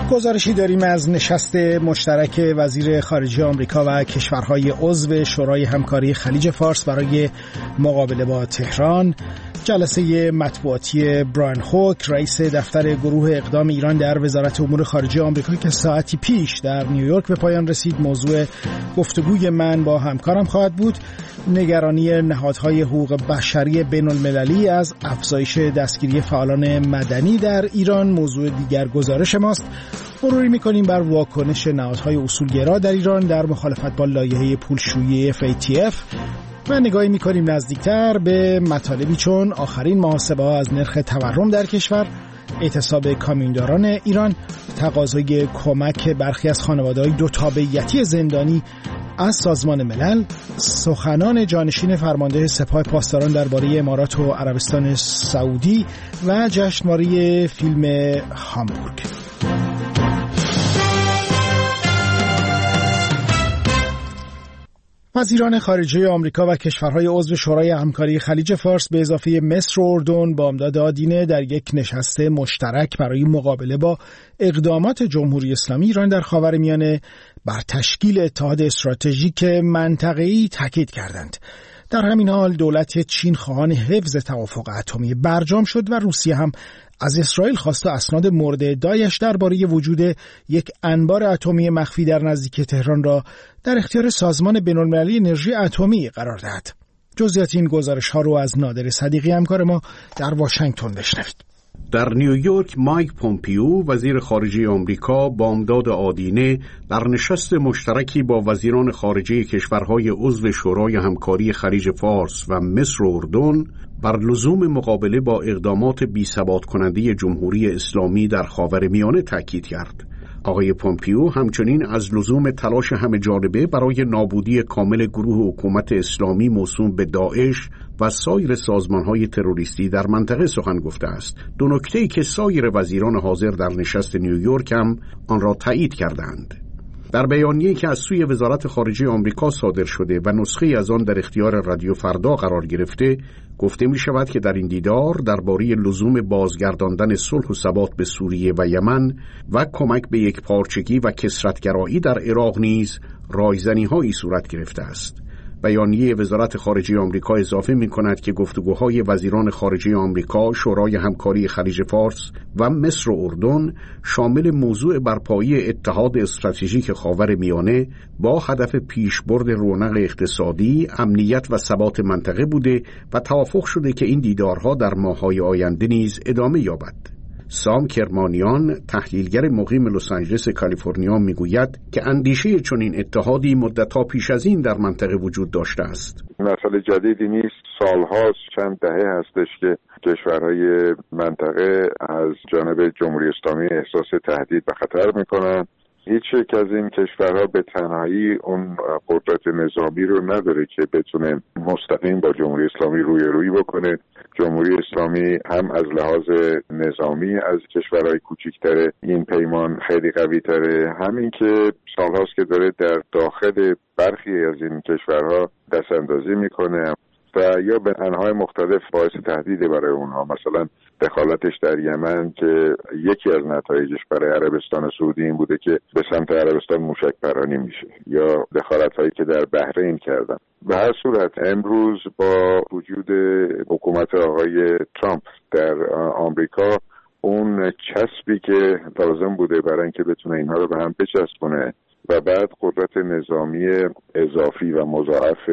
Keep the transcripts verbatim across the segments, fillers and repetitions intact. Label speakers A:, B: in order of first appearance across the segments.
A: گزارشی داریم از نشست مشترک وزیر خارجه آمریکا و کشورهای عضو شورای همکاری خلیج فارس برای مقابله با تهران. جلسه مطبوعاتی براین هوک، رئیس دفتر گروه اقدام ایران در وزارت امور خارجه آمریکا که ساعتی پیش در نیویورک به پایان رسید، موضوع گفتگوی من با همکارم خواهد بود. نگرانی نهادهای حقوق بشری بین المللی از افزایش دستگیری فعالان مدنی در ایران موضوع دیگر گزارش ماست. مروری می‌کنیم بر واکنش نهادهای اصولگرا در ایران در مخالفت با لایحه پولشویی اف ای تی اف و نگاهی می‌کنیم نزدیکتر به مطالبی چون آخرین محاسبه‌ها از نرخ تورم در کشور، اعتصاب کامیونداران ایران، تقاضای کمک برخی از خانواده‌های دو تابعیتی زندانی از سازمان ملل، سخنان جانشین فرمانده سپاه پاسداران درباره امارات و عربستان سعودی و جشنواره فیلم هامبورگ. وزیران خارجه آمریکا و کشورهای عضو شورای همکاری خلیج فارس به اضافه مصر و اردن بامداد آدینه در یک نشست مشترک برای مقابله با اقدامات جمهوری اسلامی ایران در خاورمیانه بر تشکیل اتحاد استراتژیک منطقه‌ای تاکید کردند. در همین حال دولت چین خواهان حفظ توافق اتمی برجام شد و روسیه هم از اسرائیل خواست اسناد مورد ادعایش درباره وجود یک انبار اتمی مخفی در نزدیکی تهران را در اختیار سازمان بین‌المللی انرژی اتمی قرار دهد. جزئیات این گزارش‌ها رو از نادر صدیقی همکار ما در واشنگتن بشنوید.
B: در نیویورک مایک پومپیو وزیر خارجه آمریکا بامداد آدینه در نشست مشترکی با وزیران خارجه کشورهای عضو شورای همکاری خلیج فارس و مصر و اردن بر لزوم مقابله با اقدامات بی‌ثبات کننده جمهوری اسلامی در خاورمیانه تاکید کرد. آقای پومپیو همچنین از لزوم تلاش همه جانبه برای نابودی کامل گروه حکومت اسلامی موسوم به داعش و سایر سازمان‌های تروریستی در منطقه سخن گفته است. دو نکته‌ای که سایر وزیران حاضر در نشست نیویورک هم آن را تایید کردند. در بیانیه‌ای که از سوی وزارت خارجه آمریکا صادر شده و نسخه‌ای از آن در اختیار رادیو فردا قرار گرفته، گفته می شود که در این دیدار درباره لزوم بازگرداندن صلح و ثبات به سوریه و یمن و کمک به یکپارچگی و کثرت‌گرایی در عراق نیز رایزنی‌هایی صورت گرفته است. بیانیه وزارت خارجه آمریکا اضافه می کند که گفتگوهای وزیران خارجه آمریکا، شورای همکاری خلیج فارس و مصر و اردن شامل موضوع برپایی اتحاد استراتژیک خاورمیانه با هدف پیشبرد رونق اقتصادی، امنیت و ثبات منطقه بوده و توافق شده که این دیدارها در ماه‌های آینده نیز ادامه یابد. سام کرمانیان، تحلیلگر مقیم لس آنجلس کالیفرنیا، میگوید که اندیشه چنین اتحادی مدت‌ها پیش از این در منطقه وجود داشته است.
C: مسئله جدیدی نیست، سالهاست، چند دهه هستش که کشورهای منطقه از جانب جمهوری اسلامی احساس تهدید و خطر میکنن. هیچ یک از این کشورها به تنهایی اون قدرت نظامی رو نداره که بتونه مستقیم با جمهوری اسلامی روی روی بکنه. جمهوری اسلامی هم از لحاظ نظامی از کشورهای کوچکتر این پیمان خیلی قوی تره، همین که سالهاست که داره در داخل برخی از این کشورها دست اندازی میکنه و یا به انواع مختلف باعث تهدید برای اونها. مثلا دخالتش در یمن که یکی از نتایجش برای عربستان سعودی این بوده که به سمت عربستان موشک پرانی میشه، یا دخالت‌هایی که در بحرین کردن. به هر صورت امروز با وجود حکومت آقای ترامپ در آمریکا، اون چسبی که لازم بوده برای اینکه بتونه اینها رو به هم بچسبونه و بعد قدرت نظامی اضافی و مضاعف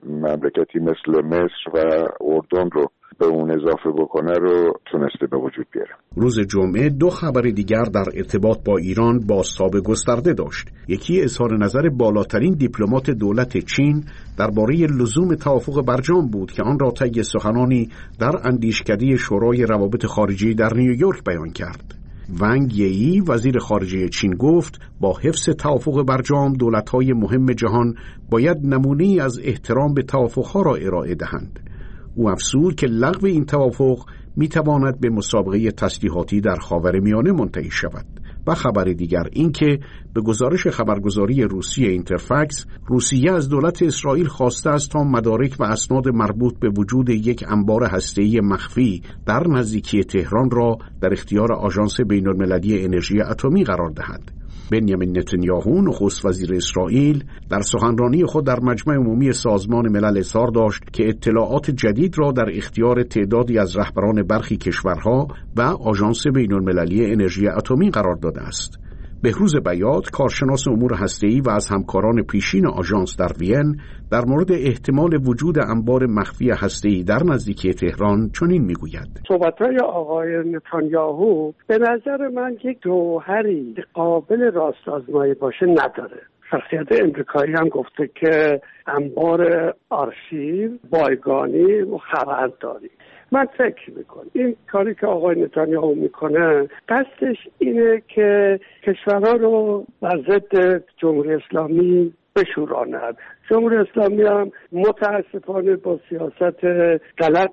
C: مملکتی مثل مصر و اردن رو به اون اضافه بکنه رو تونسته به وجود بیاره.
B: روز جمعه دو خبر دیگر در ارتباط با ایران بازتاب گسترده داشت. یکی اظهار نظر بالاترین دیپلمات دولت چین درباره لزوم توافق برجام بود که آن را طی سخنانی در اندیشکده شورای روابط خارجی در نیویورک بیان کرد. ونگ یی وزیر خارجه چین گفت با حفظ توافق برجام دولت‌های مهم جهان باید نمونه‌ای از احترام به توافق‌ها را ارائه دهند. او افزود که لغو این توافق می‌تواند به مسابقه تسلیحاتی در خاورمیانه منتهی شود. و خبر دیگر اینکه به گزارش خبرگزاری روسیه اینترفکس، روسیه از دولت اسرائیل خواسته است تا مدارک و اسناد مربوط به وجود یک انبار هسته‌ای مخفی در نزدیکی تهران را در اختیار آژانس بین‌المللی انرژی اتمی قرار دهد. بنیامین نتانیاهو نخست وزیر اسرائیل در سخنرانی خود در مجمع عمومی سازمان ملل اظهار داشت که اطلاعات جدید را در اختیار تعدادی از رهبران برخی کشورها و آژانس بین‌المللی انرژی اتمی قرار داده است. بهروز بیات، کارشناس امور هسته‌ای و از همکاران پیشین آژانس در وین، در مورد احتمال وجود انبار مخفی هسته‌ای در نزدیکی تهران چنین میگوید:
D: صحبت‌های آقای نتانیاهو به نظر من یک جوهری قابل راست آزمایی باشه نداره. شخصیت امریکایی هم گفته که انبار آرشیو بایگانی و خبرداری. من فکر میکنم این کاری که آقای نتانیاهو میکنه قصدش اینه که کشورها رو بر ضد جمهوری اسلامی بشوراند. جمهوری اسلامی هم متاسفانه با سیاست غلط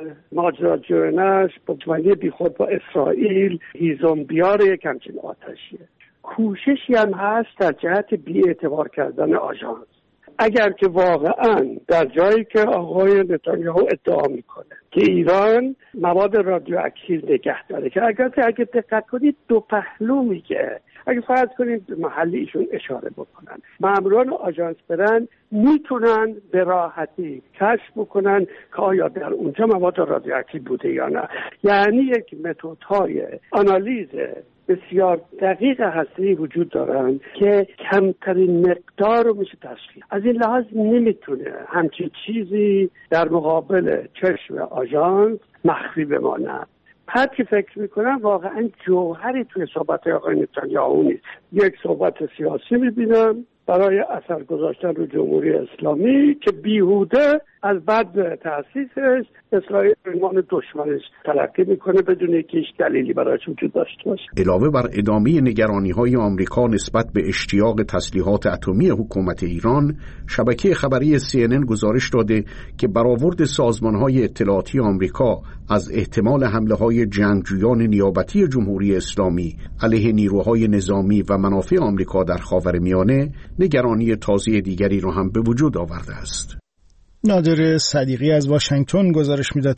D: ماجراجویانش با جوانی بیخود با اسرائیل هیزم بیار یک همچین آتشیه. کوششی هم هست در جهت بی‌اعتبار کردن آژانس. اگر که واقعا در جایی که آقای نتانیاهو ادعا میکنه که ایران مواد رادیواکتیو نگه داره، که اگر اگه دقت کنید دو پهلو میگه. اگه فرض کنید محلی ایشون اشاره بکنن، ماموران آژانس برن میتونن به راحتی کشف بکنن که آیا در اونجا مواد رادیواکتیو بوده یا نه. یعنی یک متدهای آنالیز بسیار دقیق هستی وجود دارن که کمترین مقدار رو میشه تشخیص. از این لحاظ نمیتونه همچین چیزی در مقابل چشم آژانس مخفی بمانه. هر کی فکر میکنم واقعا جوهری توی صحبت آقای نتانیاهو نیست. یک صحبت سیاسی میبینم برای اثر گذاشتن رو جمهوری اسلامی که بیهوده از بعد تأسیسش اسرائیل عنوان دشمنش تلقی میکنه بدون اینکه هیچ دلیلی برایش وجود داشته باشه.
B: علاوه بر ادامه نگرانی‌های آمریکا نسبت به اشتیاق تسلیحات اتمی حکومت ایران، شبکه خبری سی ان ان گزارش داده که برآورد سازمان‌های اطلاعاتی آمریکا از احتمال حمله‌های جنگجویان نیابتی جمهوری اسلامی علیه نیروهای نظامی و منافع آمریکا در خاورمیانه نگرانی تازه دیگری را هم به وجود آورده است.
A: نادر صدیقی از واشنگتن گزارش میداد.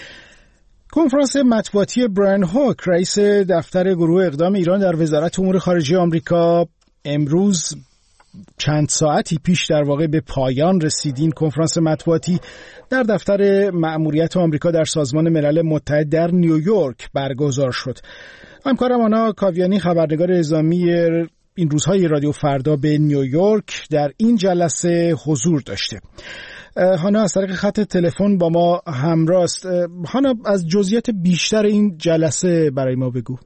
A: کنفرانس مطبوعاتی براین هوک، رئیس دفتر گروه اقدام ایران در وزارت امور خارجه آمریکا، امروز چند ساعتی پیش در واقع به پایان رسید. این کنفرانس مطبوعاتی در دفتر مأموریت آمریکا در سازمان ملل متحد در نیویورک برگزار شد. همکارم آنا کاویانی، خبرنگار اعزامی این روزهای رادیو فردا به نیویورک، در این جلسه حضور داشته. هانا از طریق خط تلفن با ما همراه است. هانا، از جزئیات بیشتر این جلسه برای ما بگو.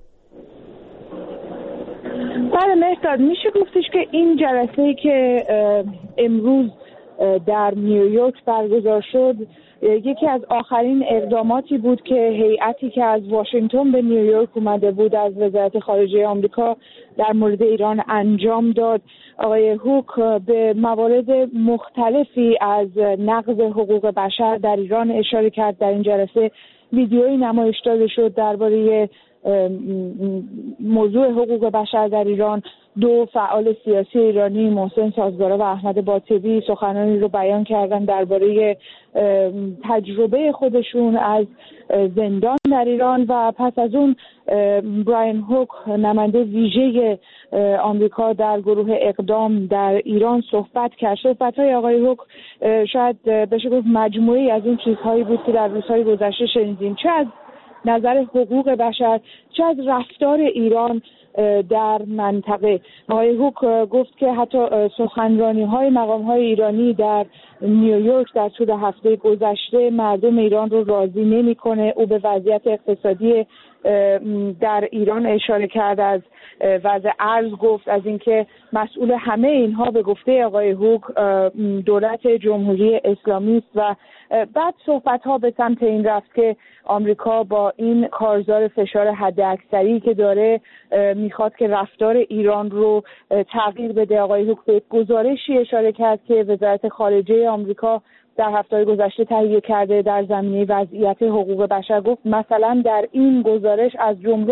E: بله مهرداد، میشه گفتش که این جلسه‌ای که امروز در نیویورک برگزار شد یکی از آخرین اقداماتی بود که هیئتی که از واشنگتن به نیویورک اومده بود از وزارت خارجه آمریکا در مورد ایران انجام داد. آقای هوک به موارد مختلفی از نقض حقوق بشر در ایران اشاره کرد. در این جلسه ویدیویی نمایش داده شد درباره موضوع حقوق بشر در ایران. دو فعال سیاسی ایرانی، محسن سازگارا و احمد باطبی، سخنانی رو بیان کردن درباره تجربه خودشون از زندان در ایران و پس از اون براین هوک، نماینده ویژه آمریکا در گروه اقدام در ایران، صحبت کرد. صحبت‌های آقای هوک شاید بشه گفت مجموعه‌ای از اون چیزهایی بود که در روزهای گذشته شنیدیم، چه از نظر حقوق بشر چه از رفتار ایران در منطقه. آقای هوک گفت که حتی سخنرانی‌های مقام‌های ایرانی در نیویورک در طول هفته گذشته مردم ایران رو راضی نمی‌کنه. او به وضعیت اقتصادی در ایران اشاره کرد، از وضع ارز گفت، از اینکه مسئول همه اینها به گفته آقای هوک دولت جمهوری اسلامی است و بعد صحبت‌ها به سمت این رفت که آمریکا با این کارزار فشار حداکثری که داره میخواد که رفتار ایران رو تغییر بده. آقای هوک به گزارشی اشاره کرد که وزارت خارجه آمریکا در هفته گذشته تهیه کرده در زمینه وضعیت حقوق بشر. گفت مثلا در این گزارش از جمله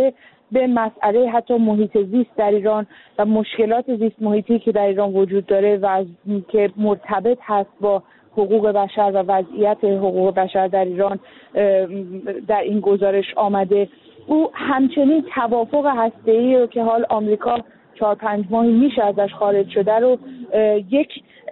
E: به مسئله حتی محیط زیست در ایران و مشکلات زیست محیطی که در ایران وجود داره و که مرتبط هست با حقوق بشر و وضعیت حقوق بشر در ایران در این گزارش آمده. او همچنین توافق هسته‌ای رو که حال آمریکا چهار پنج ماهی میشه ازش خارج شده رو یک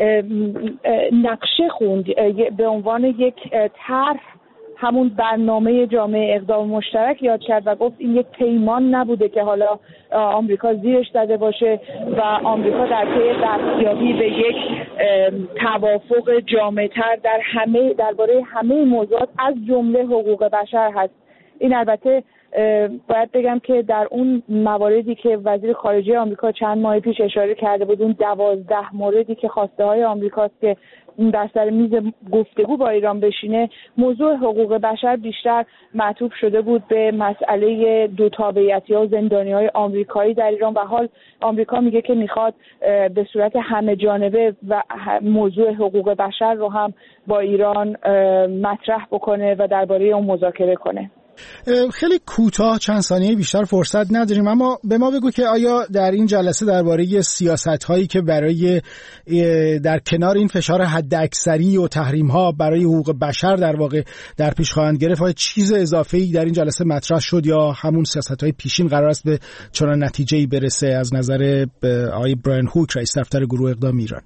E: نقشه خوند به عنوان یک طرح، همون برنامه جامعه اقدام مشترک یاد کرد و گفت این یک پیمان نبوده که حالا آمریکا زیرش زده باشه و آمریکا در پی دستیابی به یک توافق جامع‌تر در همه درباره همه موضوعات از جمله حقوق بشر هست. این البته باید بگم که در اون مواردی که وزیر خارجه آمریکا چند ماه پیش اشاره کرده بود، اون دوازده موردی که خواسته های آمریکاست که در سر میز گفتگو با ایران بشینه، موضوع حقوق بشر بیشتر معطوف شده بود به مسئله دو تابعیتی ها و زندانی های آمریکایی در ایران و حال آمریکا میگه که میخواد به صورت همه جانبه و موضوع حقوق بشر رو هم با ایران مطرح بکنه و درباره اون مذاکره کنه.
A: خیلی کوتاه چند ثانیه بیشتر فرصت نداریم، اما به ما بگو که آیا در این جلسه درباره سیاست‌هایی که برای در کنار این فشار حداکثری و تحریم‌ها برای حقوق بشر در واقع در پیش خواهند گرفت، آیا چیز اضافه‌ای در این جلسه مطرح شد یا همون سیاست‌های پیشین قرار است به چنان نتیجه‌ای برسه از نظر آقای برایان هوک رئیس دفتر گروه اقدام ایران؟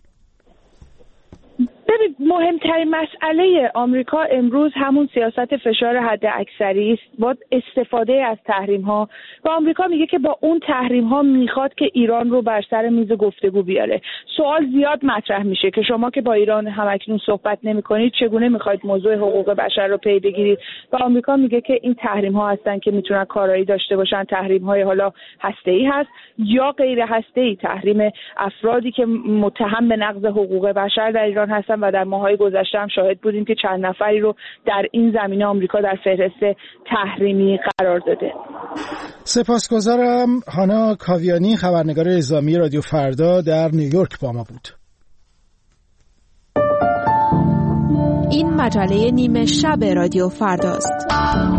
E: مهمترین مسئله آمریکا امروز همون سیاست فشار حد اکثری است با استفاده از تحریم ها و آمریکا میگه که با اون تحریم ها میخواد که ایران رو بر سر میز گفتگو بیاره. سوال زیاد مطرح میشه که شما که با ایران همکنون صحبت نمیکنید چگونه میخواید موضوع حقوق بشر رو پی بگیرید و آمریکا میگه که این تحریم ها هستن که میتونن کارایی داشته باشن. تحریم های حالا هسته‌ای هست یا غیر هسته‌ای، تحریم افرادی که متهم به نقض حقوق بشر در ایران هستن و در ماهای گذشته هم شاهد بودیم که چند نفری رو در این زمینه آمریکا در فهرست تحریمی قرار داده.
A: سپاسگزارم. هانا کاویانی، خبرنگار اعزامی رادیو فردا در نیویورک با ما بود.
F: این مجله نیمه شب رادیو فرداست.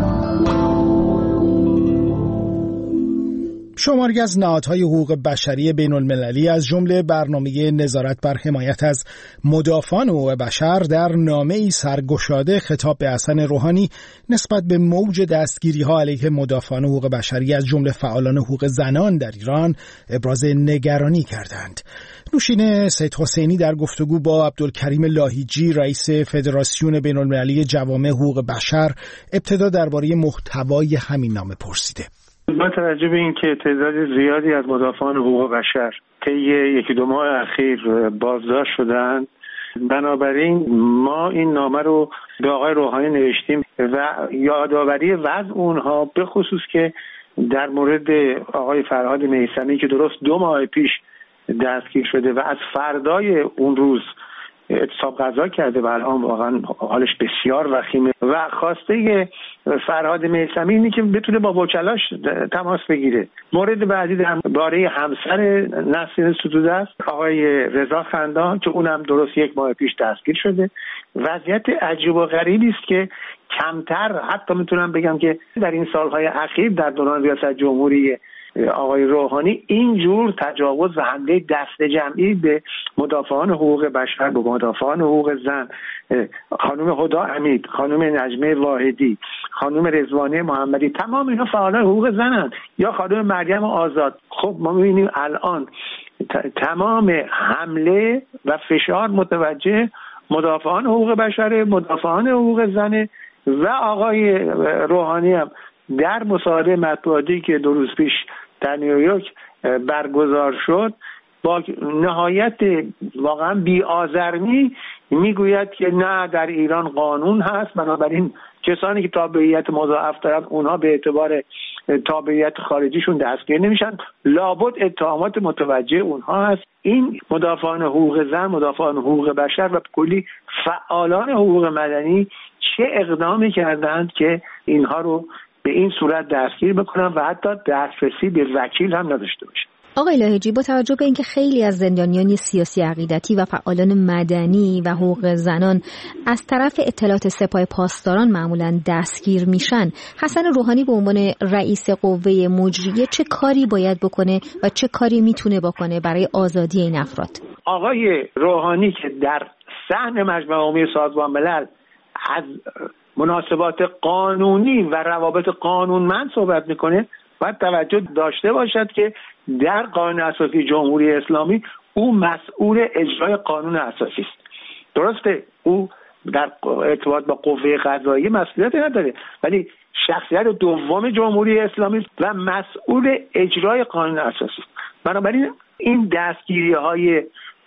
A: شماری از نهادهای حقوق بشری بین المللی از جمله برنامه نظارت بر حمایت از مدافعان حقوق بشر در نامه‌ای سرگشاده خطاب به حسن روحانی نسبت به موج دستگیری‌ها علیه مدافعان حقوق بشری از جمله فعالان حقوق زنان در ایران ابراز نگرانی کردند. نوشین سید حسینی در گفتگو با عبدالکریم لاهیجی رئیس فدراسیون بین المللی جوامع حقوق بشر ابتدا درباره محتوای همین نامه پرسیده.
G: با توجه به اینکه تعداد زیادی از مدافعان حقوق بشر طی یکی دو ماه اخیر بازداشت شدند، بنابراین ما این نامه رو به آقای روحانی نوشتیم و یادآوری وضع اونها، به خصوص که در مورد آقای فرهاد میثمی که درست دو ماه پیش دستگیر شده و از فردای اون روز اعتصاب غذا کرده و الان واقعا حالش بسیار وخیمه و خواسته فرهاد میثمی اینه که بتونه با وکلاش تماس بگیره. مورد بعدی درباره همسر نسرین ستوده است، آقای رضا خندان که اونم درست یک ماه پیش دستگیر شده. وضعیت عجیب و غریبی است که کمتر، حتی میتونم بگم که در این سالهای اخیر در دوران ریاست جمهوری آقای روحانی اینجور تجاوز و حمله دست جمعی به مدافعان حقوق بشر، به مدافعان حقوق زن، خانم هدا حمید، خانم نجمه واحدی، خانم رضوانه محمدی، تمام اینا فعالان حقوق زنند، یا خانم مریم آزاد. خب ما می‌بینیم الان تمام حمله و فشار متوجه مدافعان حقوق بشر، مدافعان حقوق زن و آقای روحانی هم در مصاحبه مطبوعاتی که دو روز پیش در نیویورک برگزار شد با نهایت واقعا بی‌آزرمی میگوید که نه، در ایران قانون هست، بنابراین کسانی که تابعیت مضاعف دارن اونها به اعتبار تابعیت خارجیشون دستگیر نمیشن، لابد اتهامات متوجه اونها هست. این مدافعان حقوق زن، مدافعان حقوق بشر و کلی فعالان حقوق مدنی چه اقدامی کردند که اینها رو به این صورت دستگیر بکنن و حتی دسترسی به وکیل هم نداشته باشن.
H: آقای لاهیجی، با توجه به اینکه خیلی از زندانیان سیاسی عقیدتی و فعالان مدنی و حقوق زنان از طرف اطلاعات سپاه پاسداران معمولاً دستگیر میشن، حسن روحانی به عنوان رئیس قوه مجریه چه کاری باید بکنه و چه کاری میتونه بکنه برای آزادی این افراد؟
G: آقای روحانی که در صحن مجمع عمومی سازمان ملل از مناسبات قانونی و روابط قانونمند صحبت میکنه، باید توجه داشته باشد که در قانون اساسی جمهوری اسلامی او مسئول اجرای قانون اساسی است. درسته او در ارتباط با قوه قضاییه مسئولیت نداره، ولی شخصیت دوم جمهوری اسلامی و مسئول اجرای قانون اساسی است. بنابراین این دستگیری های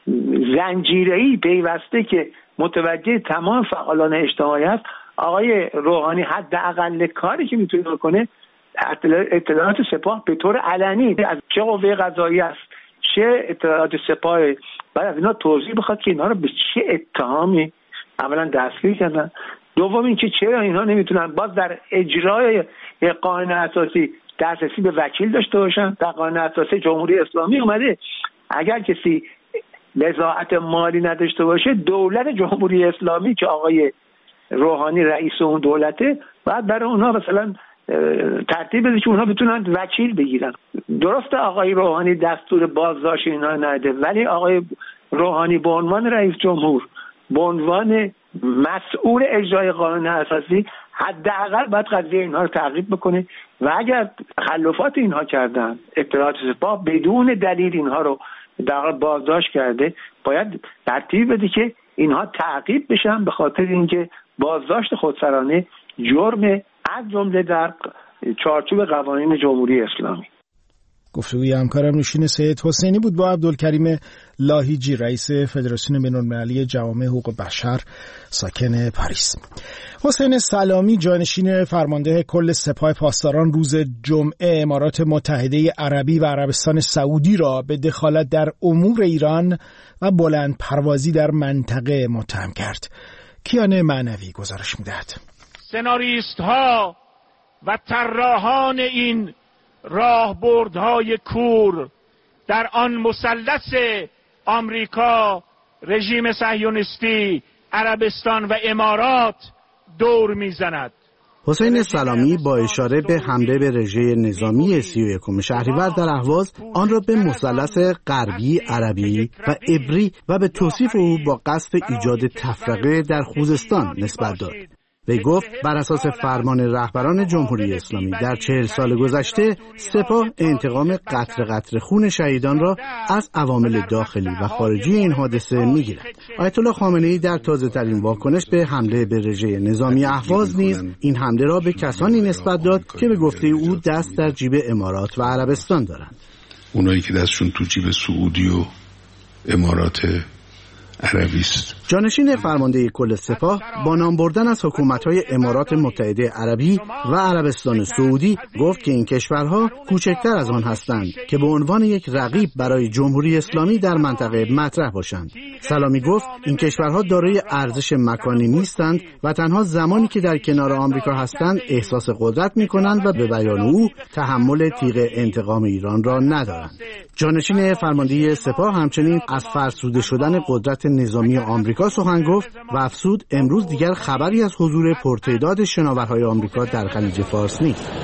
G: زنجیره‌ای پیوسته که متوجه تمام فعالان اجتماعی است، آقای روحانی حداقل کاری که میتونه بکنه اطلاعات سپاه به طور علنی از چه قوه قضاییه است چه اطلاعات سپاه، بعد از اینا توضیح بخواد که اینا رو به چه اتهامی اولا دستگیر کردن، دوم اینکه چرا اینها نمیتونن باز در اجرای قانون اساسی دسترسی به وکیل داشته باشن. در قانون اساسی جمهوری اسلامی اومده اگر کسی وضاحت مالی نداشته باشه، دولت جمهوری اسلامی که آقای روحانی رئیس اون دولته بعد برای اونها مثلا ترتیب بده که اونها بتونن وکیل بگیرن. درسته آقای روحانی دستور بازداشت اینا نده، ولی آقای روحانی به عنوان رئیس جمهور، به عنوان مسئول اجرای قانون اساسی، حداقل باید قضیه اینها رو تعقیب بکنه و اگر تخلفات اینها کردن، اطلاعات سپاه بدون دلیل اینها رو در بازداشت کرده، باید ترتیب بده که اینها تعقیب بشن، به خاطر اینکه بازداشت خودسرانه جرم از جمله در چارچوب قوانین جمهوری اسلامی.
A: گفتگوی همکارم نوشین سید حسینی بود با عبدالکریم لاهیجی، رئیس فدراسیون بین‌المللی جوامع حقوق بشر ساکن پاریس. حسین سلامی، جانشین فرمانده کل سپاه پاسداران، روز جمعه امارات متحده عربی و عربستان سعودی را به دخالت در امور ایران و بلند پروازی در منطقه متهم کرد. کیان معنوی گزارش می‌دهد.
I: سناریست ها و طراحان این راهبردهای کور در آن مثلث آمریکا، رژیم صهیونیستی، عربستان و امارات دور میزند.
J: حسین سلامی با اشاره به حمله به رژه نظامی سی و یکم شهریور در اهواز آن را به مثلث غربی، عربی و عبری و به توصیف او با قصد ایجاد تفرقه در خوزستان نسبت داد. وی گفت بر اساس فرمان رهبران جمهوری اسلامی در چهل سال گذشته سپاه انتقام قطره قطره خون شهیدان را از عوامل داخلی و خارجی این حادثه میگیرد. آیت الله خامنه‌ای در تازه ترین واکنش به حمله به رژه نظامی اهواز نیز این حمله را به کسانی نسبت داد که به گفته او دست در جیب امارات و عربستان دارند.
K: اونایی که دستشون تو جیب سعودی و امارات عربیست.
J: جانشین فرمانده کل سپاه با نام بردن از حکومت‌های امارات متحده عربی و عربستان سعودی گفت که این کشورها کوچکتر از آن هستند که به عنوان یک رقیب برای جمهوری اسلامی در منطقه مطرح باشند. سلامی گفت این کشورها دارای ارزش مکانی نیستند و تنها زمانی که در کنار آمریکا هستند احساس قدرت می‌کنند و به بیان او تحمل تیغ انتقام ایران را ندارند. جانشین فرمانده سپاه همچنین از فرسوده شدن قدرت نظامی آمریکا سخن گفت و افزود امروز دیگر خبری از حضور پرتعداد شناورهای آمریکا در خلیج فارس نیست.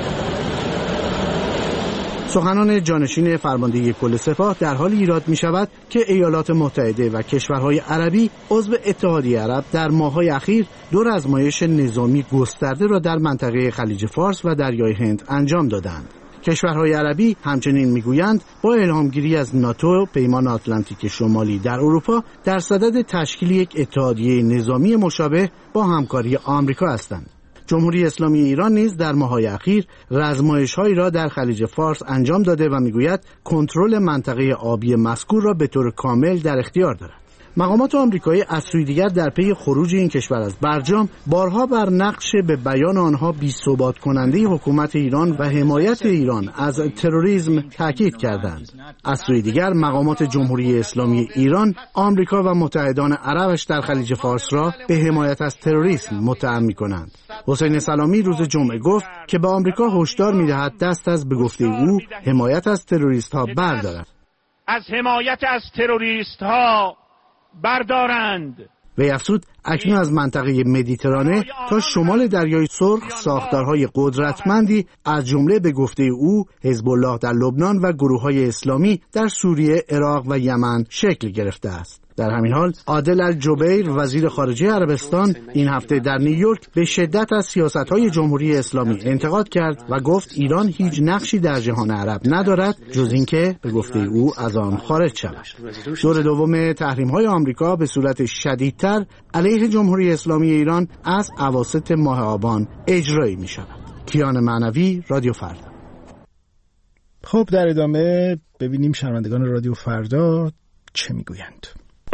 J: سخنان جانشین فرمانده کل سپاه در حال ایراد می شود که ایالات متحده و کشورهای عربی عضو اتحادیه عرب در ماه‌های اخیر دو آزمایش نظامی گسترده را در منطقه خلیج فارس و دریای هند انجام دادند. کشورهای عربی همچنین میگویند با الهامگیری از ناتو، پیمان آتلانتیک شمالی در اروپا، در صدد تشکیل یک اتحادیه نظامی مشابه با همکاری آمریکا هستند. جمهوری اسلامی ایران نیز در ماه‌های اخیر آزمایش‌هایی را در خلیج فارس انجام داده و میگوید کنترل منطقه آبی مذکور را به طور کامل در اختیار دارد. مقامات آمریکایی از سوی دیگر در پی خروج این کشور از برجام بارها بر نقش به بیان آنها بی‌ثبات کننده حکومت ایران و حمایت ایران از تروریسم تاکید کردند. از سوی دیگر مقامات جمهوری اسلامی ایران آمریکا و متحدان عربش در خلیج فارس را به حمایت از تروریسم متهم می‌کنند. حسین سلامی روز جمعه گفت که به آمریکا هشدار می‌دهد دست از به گفته او حمایت از تروریست‌ها بردارد.
I: از حمایت از تروریست‌ها بردارند.
J: وی افزود اکنون از منطقه مدیترانه تا شمال دریای سرخ ساختارهای قدرتمندی از جمله به گفته او حزب الله در لبنان و گروه‌های اسلامی در سوریه، عراق و یمن شکل گرفته است. در همین حال عادل الجبیر وزیر خارجه عربستان این هفته در نیویورک به شدت از سیاست‌های جمهوری اسلامی انتقاد کرد و گفت ایران هیچ نقشی در جهان عرب ندارد جز اینکه به گفته او از آن خارج شود. دور دوم تحریم‌های آمریکا به صورت شدیدتر علیه جمهوری اسلامی ایران از اواسط ماه آبان اجرایی می‌شود. کیان معنوی، رادیو فردا.
A: خب در ادامه ببینیم شنوندگان رادیو فردا چه میگویند.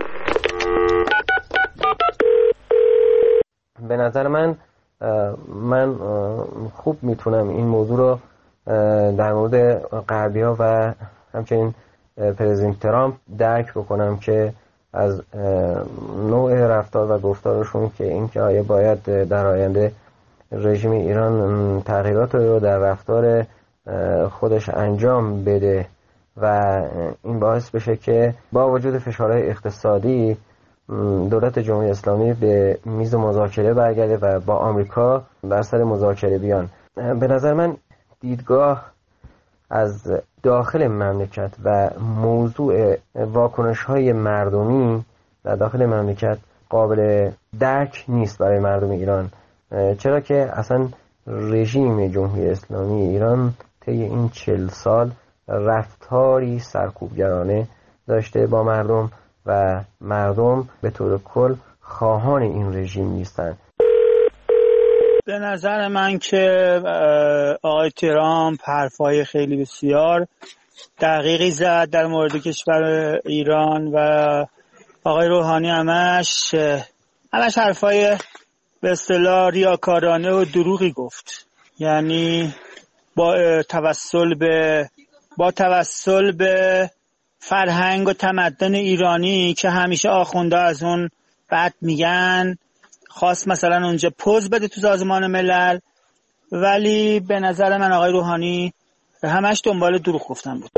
L: به نظر من من خوب میتونم این موضوع رو در مورد غربی‌ها و همچنین پرزیدنت ترامپ درک بکنم که از نوع رفتار و گفتارشون که اینکه آیا باید در آینده رژیم ایران تغییرات رو در رفتار خودش انجام بده و این باعث بشه که با وجود فشارهای اقتصادی دولت جمهوری اسلامی به میز مذاکره برگرده و با آمریکا بر سر مذاکره بیان. به نظر من دیدگاه از داخل مملکت و موضوع واکنش‌های مردمی در داخل مملکت قابل درک نیست برای مردم ایران، چرا که اصلا رژیم جمهوری اسلامی ایران طی این چهل سال رفتاری سرکوبگرانه داشته با مردم و مردم به طور کل خواهان این رژیم نیستند.
M: به نظر من که آقای ترامپ حرفای خیلی بسیار دقیقی زد در مورد کشور ایران و آقای روحانی همش همش حرفای به اصطلاح ریاکارانه و دروغی گفت. یعنی با توسل به با توسل به فرهنگ و تمدن ایرانی که همیشه آخونده از اون بد میگن خواست مثلا اونجا پوز بده تو سازمان ملل، ولی به نظر من آقای روحانی همش دنبال دروغ گفتن بود.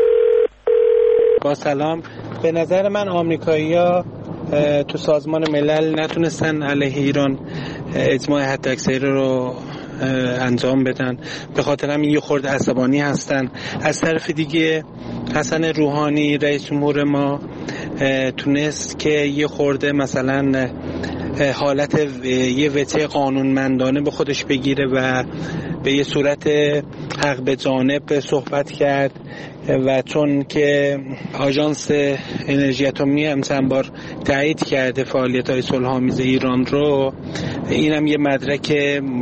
N: با سلام، به نظر من آمریکایی‌ها تو سازمان ملل نتونستن علیه ایران اجماع حداکثری رو انجام بدن، به خاطر همین یه خورده عصبانی هستن. از طرف دیگه حسن روحانی رئیس جمهور ما تونست که یه خورده مثلا حالت یه وجه قانونمندانه به خودش بگیره و به یه صورت حق به جانب صحبت کرد و چون که آژانس انرژی اتمی هم چند بار تایید کرده فعالیت‌های صلح‌آمیز ایران رو، اینم یه مدرک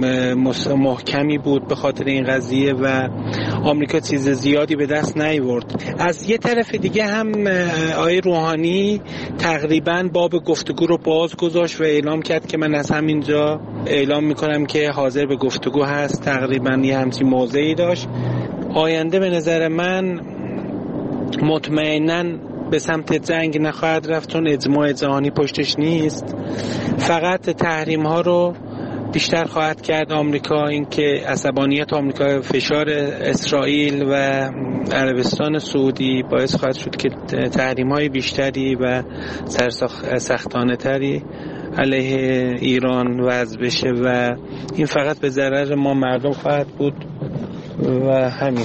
N: محکمی بود به خاطر این قضیه و آمریکا چیز زیادی به دست نیاورد. از یه طرف دیگه هم آقای روحانی تقریباً باب گفتگو رو باز گذاشت و اعلام کرد که من از همینجا اعلام میکنم که حاضر به گفتگو هست. تقریباً یه همچین موضعی داشت. آینده به نظر من مطمئناً به سمت جنگ نخواهد رفت چون اجماع جهانی پشتش نیست. فقط تحریم ها رو بیشتر خواهد کرد آمریکا، اینکه عصبانیت آمریکا، فشار اسرائیل و عربستان سعودی باعث خواهد شد که تحریم های بیشتری و سرسختانه تری علیه ایران وضع بشه و این فقط به ضرر ما مردم خواهد بود و همین.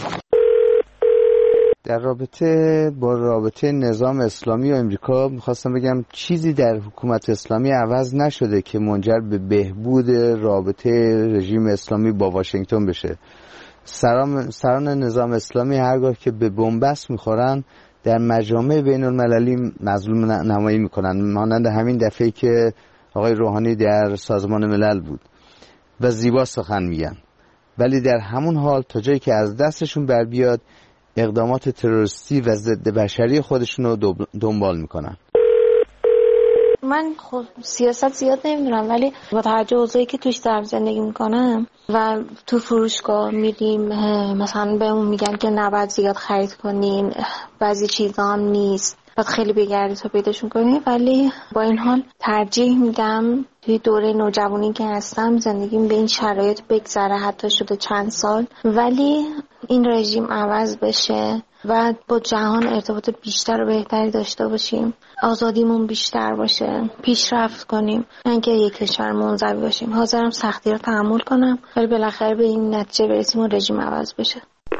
O: در رابطه با رابطه نظام اسلامی و امریکا میخواستم بگم چیزی در حکومت اسلامی عوض نشده که منجر به بهبود رابطه رژیم اسلامی با واشنگتن بشه. سران, سران نظام اسلامی هرگاه که به بنبست میخورن در مجامع بین المللی مظلوم نمایی میکنن، مانند همین دفعه که آقای روحانی در سازمان ملل بود و زیبا سخن میگن، ولی در همون حال تا جایی که از دستشون بر بیاد اقدامات تروریستی و ضد بشری خودشون رو دنبال میکنن.
P: من خب سیاست زیاد نمیدونم، ولی با توجه اوضاعی که توش دارم زندگی میکنم و تو فروشگاه میریم مثلا بهمون میگن که نباید زیاد خرید کنین، بعضی چیزا هم نیست، باید خیلی بگردی تا پیداشون کنی، ولی با این حال ترجیح میدم توی دوره نوجوانی که هستم زندگیم به این شرایط بگذره، حتی شده چند سال، ولی این رژیم عوض بشه و با جهان ارتباط بیشتر و بهتری داشته باشیم، آزادیمون بیشتر باشه، پیشرفت کنیم، نه اینکه یک کشور منزوی باشیم. حاضرم سختی رو تحمل کنم ولی بالاخره به این نتیجه برسیم و رژیم عوض بشه.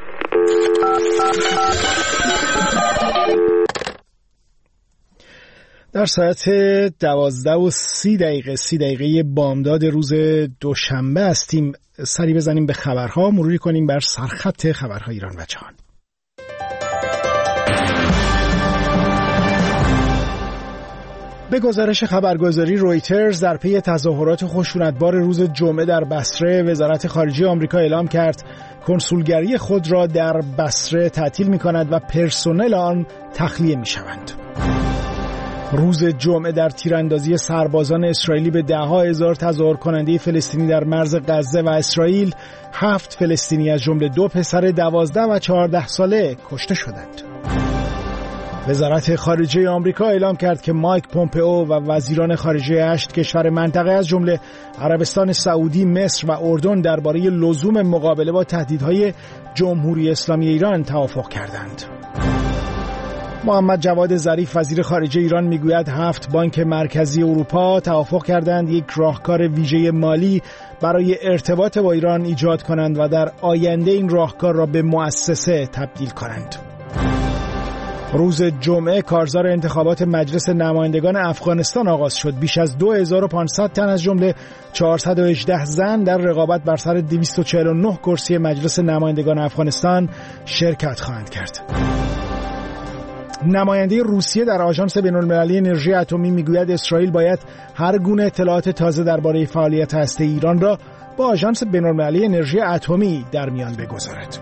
A: در ساعت دوازده و سی دقیقه سی دقیقه بامداد روز دوشنبه هستیم. سری بزنیم به خبرها، مروری کنیم بر سرخط خبرهای ایران و جهان. به گزارش خبرگزاری رویترز، در پی تظاهرات خشونتبار روز جمعه در بصره، وزارت خارجه آمریکا اعلام کرد کنسولگری خود را در بصره تعطیل می‌کند و پرسنل آن تخلیه می‌شوند. روز جمعه در تیراندازی سربازان اسرائیلی به ده‌ها هزار تظاهر کننده فلسطینی در مرز غزه و اسرائیل، هفت فلسطینی از جمله دو پسر دوازده و چهارده ساله کشته شدند. وزارت خارجه آمریکا اعلام کرد که مایک پومپئو و وزیران خارجه هشت کشور منطقه از جمله عربستان سعودی، مصر و اردن درباره لزوم مقابله با تهدیدهای جمهوری اسلامی ایران توافق کردند. محمد جواد ظریف وزیر خارجه ایران میگوید هفت بانک مرکزی اروپا توافق کردند یک راهکار ویژه مالی برای ارتباط با ایران ایجاد کنند و در آینده این راهکار را به مؤسسه تبدیل کنند. روز جمعه کارزار انتخابات مجلس نمایندگان افغانستان آغاز شد. بیش از دو هزار و پانصد تن از جمله چهارصد و هجده زن در رقابت بر سر دویست و چهل و نه کرسی مجلس نمایندگان افغانستان شرکت خواهند کرد. نماینده روسیه در آژانس بین‌المللی انرژی اتمی میگوید اسرائیل باید هر گونه اطلاعات تازه درباره فعالیت هسته‌ای ایران را با آژانس بین‌المللی انرژی اتمی در میان بگذارد.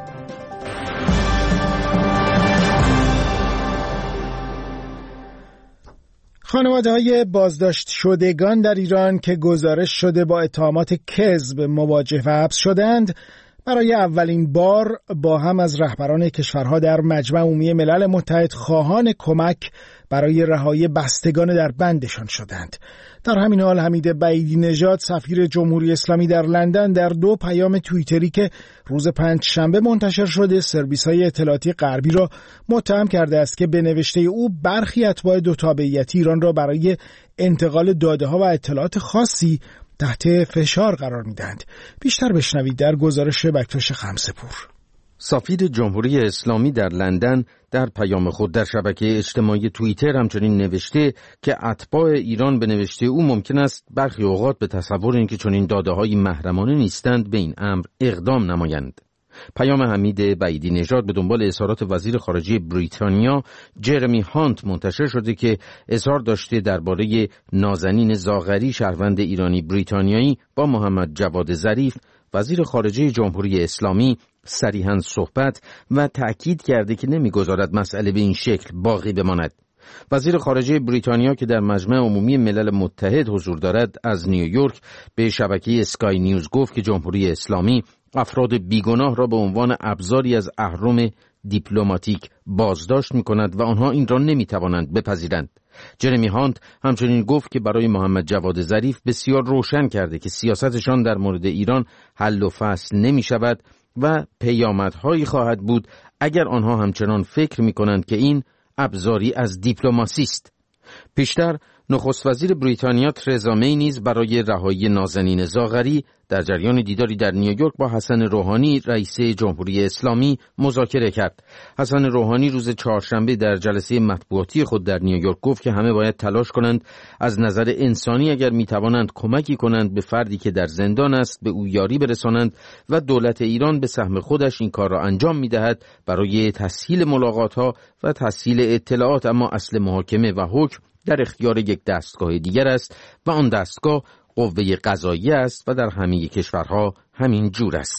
A: خانواده‌های بازداشت شدگان در ایران که گزارش شده با اتهامات کذب مواجه و حبس شدند، برای اولین بار با هم از رهبران کشورها در مجمع عمومی ملل متحد خواهان کمک برای رهایی بستگان در بندشان شدند. در همین حال حمید بعیدی نژاد سفیر جمهوری اسلامی در لندن در دو پیام توییتری که روز پنجشنبه منتشر شده سرویس‌های اطلاعاتی غربی را متهم کرده است که به نوشته او برخی اتباع دو تابعیتی ایران را برای انتقال داده‌ها و اطلاعات خاصی تحت فشار قرار میدهند. بیشتر بشنوید در گزارش بکتاش خمسه‌پور.
Q: سفیر جمهوری اسلامی در لندن در پیام خود در شبکه اجتماعی توییتر همچنین نوشته که اتباع ایران به نوشته او ممکن است برخی اوقات به تصور اینکه چنین داده‌های محرمانه نیستند به این امر اقدام نمایند. پیام حمید بعیدی نژاد به دنبال اظهارات وزیر خارجه بریتانیا جرمی هانت منتشر شده که اظهار داشته درباره نازنین زاغری شهروند ایرانی بریتانیایی با محمد جواد ظریف وزیر خارجه جمهوری اسلامی صریحاً صحبت و تأکید کرده که نمی‌گذارد مسئله به این شکل باقی بماند. وزیر خارجه بریتانیا که در مجمع عمومی ملل متحد حضور دارد از نیویورک به شبکه اسکای نیوز گفت که جمهوری اسلامی افراد بیگناه را به عنوان ابزاری از اهرم دیپلماتیک بازداشت می‌کند و آنها این را نمی‌توانند بپذیرند. جرمی هانت همچنین گفت که برای محمد جواد ظریف بسیار روشن کرده که سیاستشان در مورد ایران حل و فصل نمی‌شود و پیامدهایی خواهد بود اگر آنها همچنان فکر می‌کنند که این ابزاری از دیپلماسی است. پیشتر نخست وزیر بریتانیا ترزا می نیز برای رهایی نازنین زاغری در جریان دیداری در نیویورک با حسن روحانی رئیس جمهوری اسلامی مذاکره کرد. حسن روحانی روز چهارشنبه در جلسه مطبوعاتی خود در نیویورک گفت که همه باید تلاش کنند از نظر انسانی اگر می توانند کمکی کنند به فردی که در زندان است به او یاری برسانند و دولت ایران به سهم خودش این کار را انجام می دهد برای تسهیل ملاقات‌ها و تسهیل اطلاعات، اما اصل محاکمه و حکم در اختیار یک دستگاه دیگر است و آن دستگاه قوه قضاییه است و در همه کشورها همین جور است.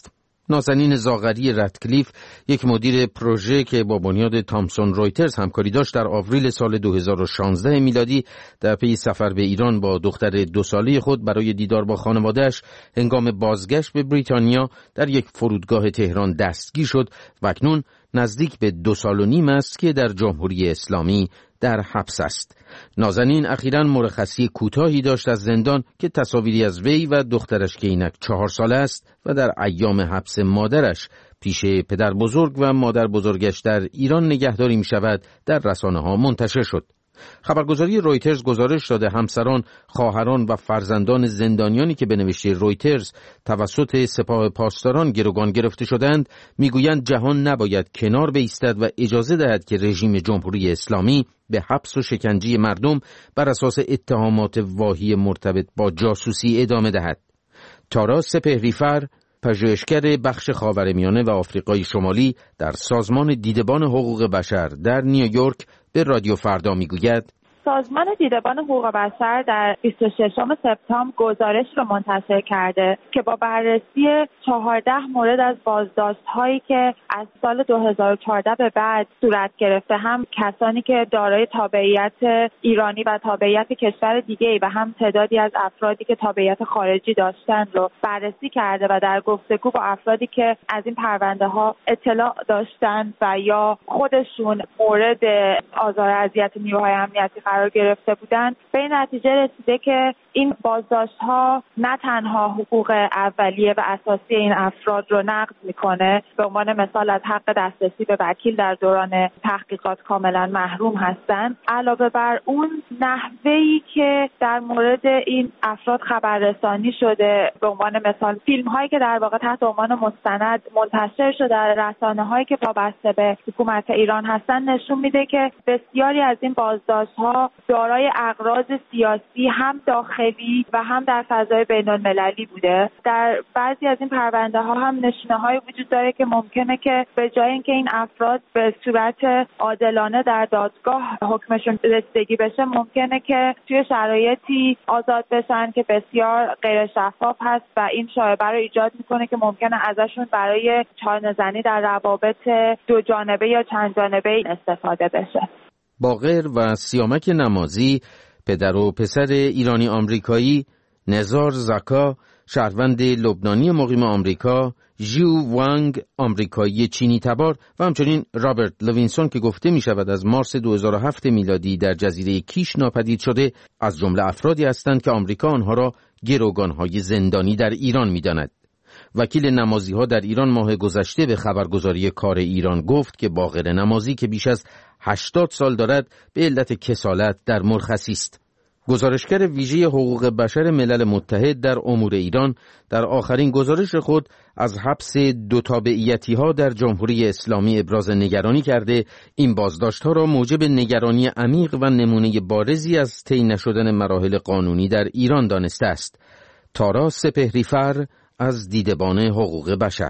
Q: نازنین زاغری رتکلیف، یک مدیر پروژه که با بنیاد تامسون رویترز همکاری داشت، در آوریل سال دو هزار و شانزده میلادی در پی سفر به ایران با دختر دو ساله خود برای دیدار با خانواده‌اش هنگام بازگشت به بریتانیا در یک فرودگاه تهران دستگیر شد و اکنون نزدیک به دو سال و نیم است که در جمهوری اسلامی در حبس است. نازنین اخیراً مرخصی کوتاهی داشت از زندان که تصاویری از وی و دخترش که اینک چهار ساله است و در ایام حبس مادرش پیش پدر بزرگ و مادر بزرگش در ایران نگهداری می شود در رسانه ها منتشر شد. خبرگزاری رویترز گزارش داده همسران، خواهران و فرزندان زندانیانی که به نوشته رویترز توسط سپاه پاسداران گروگان گرفته شدند میگویند جهان نباید کنار بایستد و اجازه دهد که رژیم جمهوری اسلامی به حبس و شکنجه مردم بر اساس اتهامات واهی مرتبط با جاسوسی ادامه دهد. تارا سپهریفر، پژوهشگر بخش خاورمیانه و آفریقای شمالی در سازمان دیدبان حقوق بشر در نیویورک به رادیو فردا میگوید
R: سازمان دیدبان حقوق بشر در بیست و ششم سپتامبر گزارش را منتشر کرده که با بررسی چهارده مورد از بازداشت‌هایی که از سال دو هزار و چهارده به بعد صورت گرفته، هم کسانی که دارای تابعیت ایرانی و تابعیت کشور دیگه‌ای و هم تعدادی از افرادی که تابعیت خارجی داشتند رو بررسی کرده و در گفتگو با افرادی که از این پرونده‌ها اطلاع داشتند و یا خودشون مورد آزار و اذیت نیروهای امنیتی قرار گرفته بودند، به این نتیجه رسیده که این بازداشت‌ها نه تنها حقوق اولیه و اساسی این افراد رو نقض میکنه، به عنوان مثال از حق دسترسی به وکیل در دوران تحقیقات کاملا محروم هستند، علاوه بر اون نحوهی که در مورد این افراد خبررسانی شده، به عنوان مثال فیلم هایی که در واقع تحت عنوان مستند منتشر شده در رسانه هایی که وابسته به حکومت ایران هستن، نشون میده که بسیاری از این بازداشت‌ها دارای اغراض سیاسی هم داخلی و هم در فضای بین المللی بوده. در بعضی از این پرونده ها هم نشونه های وجود داره که ممکنه که به جای اینکه این افراد به صورت عادلانه در دادگاه حکمشون رسیدگی بشه، ممکنه که توی شرایطی آزاد بشن که بسیار غیر شفاف هست و این شایعه رو ایجاد میکنه که ممکنه ازشون برای چانه‌زنی در روابط دو جانبه یا چند جانبه استفاده بشه.
Q: باقر و سیامک نمازی، پدر و پسر ایرانی آمریکایی، نزار زکا، شهروند لبنانی مقیم آمریکا، ژیو وانگ، آمریکایی چینی تبار و همچنین رابرت لوینسون که گفته می شود از مارس دو هزار و هفت میلادی در جزیره کیش ناپدید شده، از جمله افرادی هستند که آمریکا آنها را گروگانهای زندانی در ایران می داند. وکیل نمازی ها در ایران ماه گذشته به خبرگزاری کار ایران گفت که باقر نمازی که بیش از هشتاد سال دارد به علت کسالت در مرخصی است. گزارشگر ویژه حقوق بشر ملل متحد در امور ایران در آخرین گزارش خود از حبس دو تابعیتی ها در جمهوری اسلامی ابراز نگرانی کرده، این بازداشت ها را موجب نگرانی عمیق و نمونه بارزی از طی نشدن مراحل قانونی در ایران دانسته است. تارا سپهریفر از دیدبان حقوق بشر: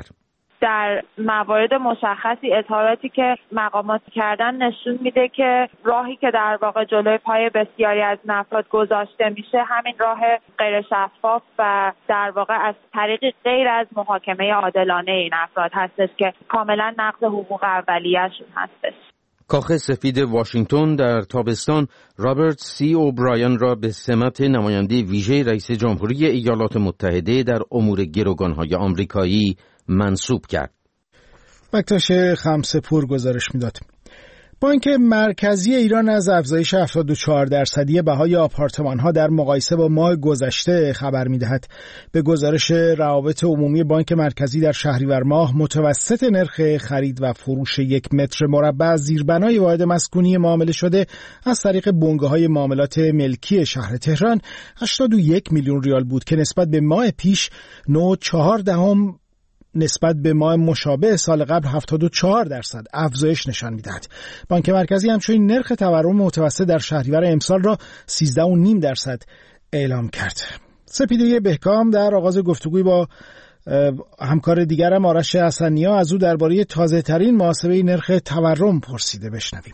R: در موارد مشخصی اظهاراتی که مقامات کردن نشون میده که راهی که در واقع جلوی پای بسیاری از افراد گذاشته میشه همین راه غیر شفاف و در واقع از طریق غیر از محاکمه عادلانه این افراد هستش که کاملا نقض حقوق اولیه‌شون هستش.
Q: کاخ سفید واشنگتن در تابستان رابرت سی اوبرایان را به سمت نماینده ویژه رئیس جمهوری ایالات متحده در امور گروگان‌های آمریکایی منصوب کرد.
A: بکتاش خمسه‌پور گزارش میداد. بانک مرکزی ایران از افزایش هفتاد و چهار درصدی بهای آپارتمان‌ها در مقایسه با ماه گذشته خبر می‌دهد. به گزارش روابط عمومی بانک مرکزی در شهریور ماه، متوسط نرخ خرید و فروش یک متر مربع زیربنای واحد مسکونی معامله شده از طریق بنگاه‌های معاملات ملکی شهر تهران هشتاد و یک میلیون ریال بود که نسبت به ماه پیش نه و چهار دهم نسبت به ماه مشابه سال قبل هفتاد و چهار درصد افزایش نشان می‌دهد. بانک مرکزی همچنین نرخ تورم متوسط در شهریور امسال را سیزده و نیم درصد اعلام کرد. سپیده بهکام در آغاز گفتگوی با همکار دیگرم آرش حسنی‌ها از او درباره تازه‌ترین محاسبه نرخ تورم پرسیده. بشنویم.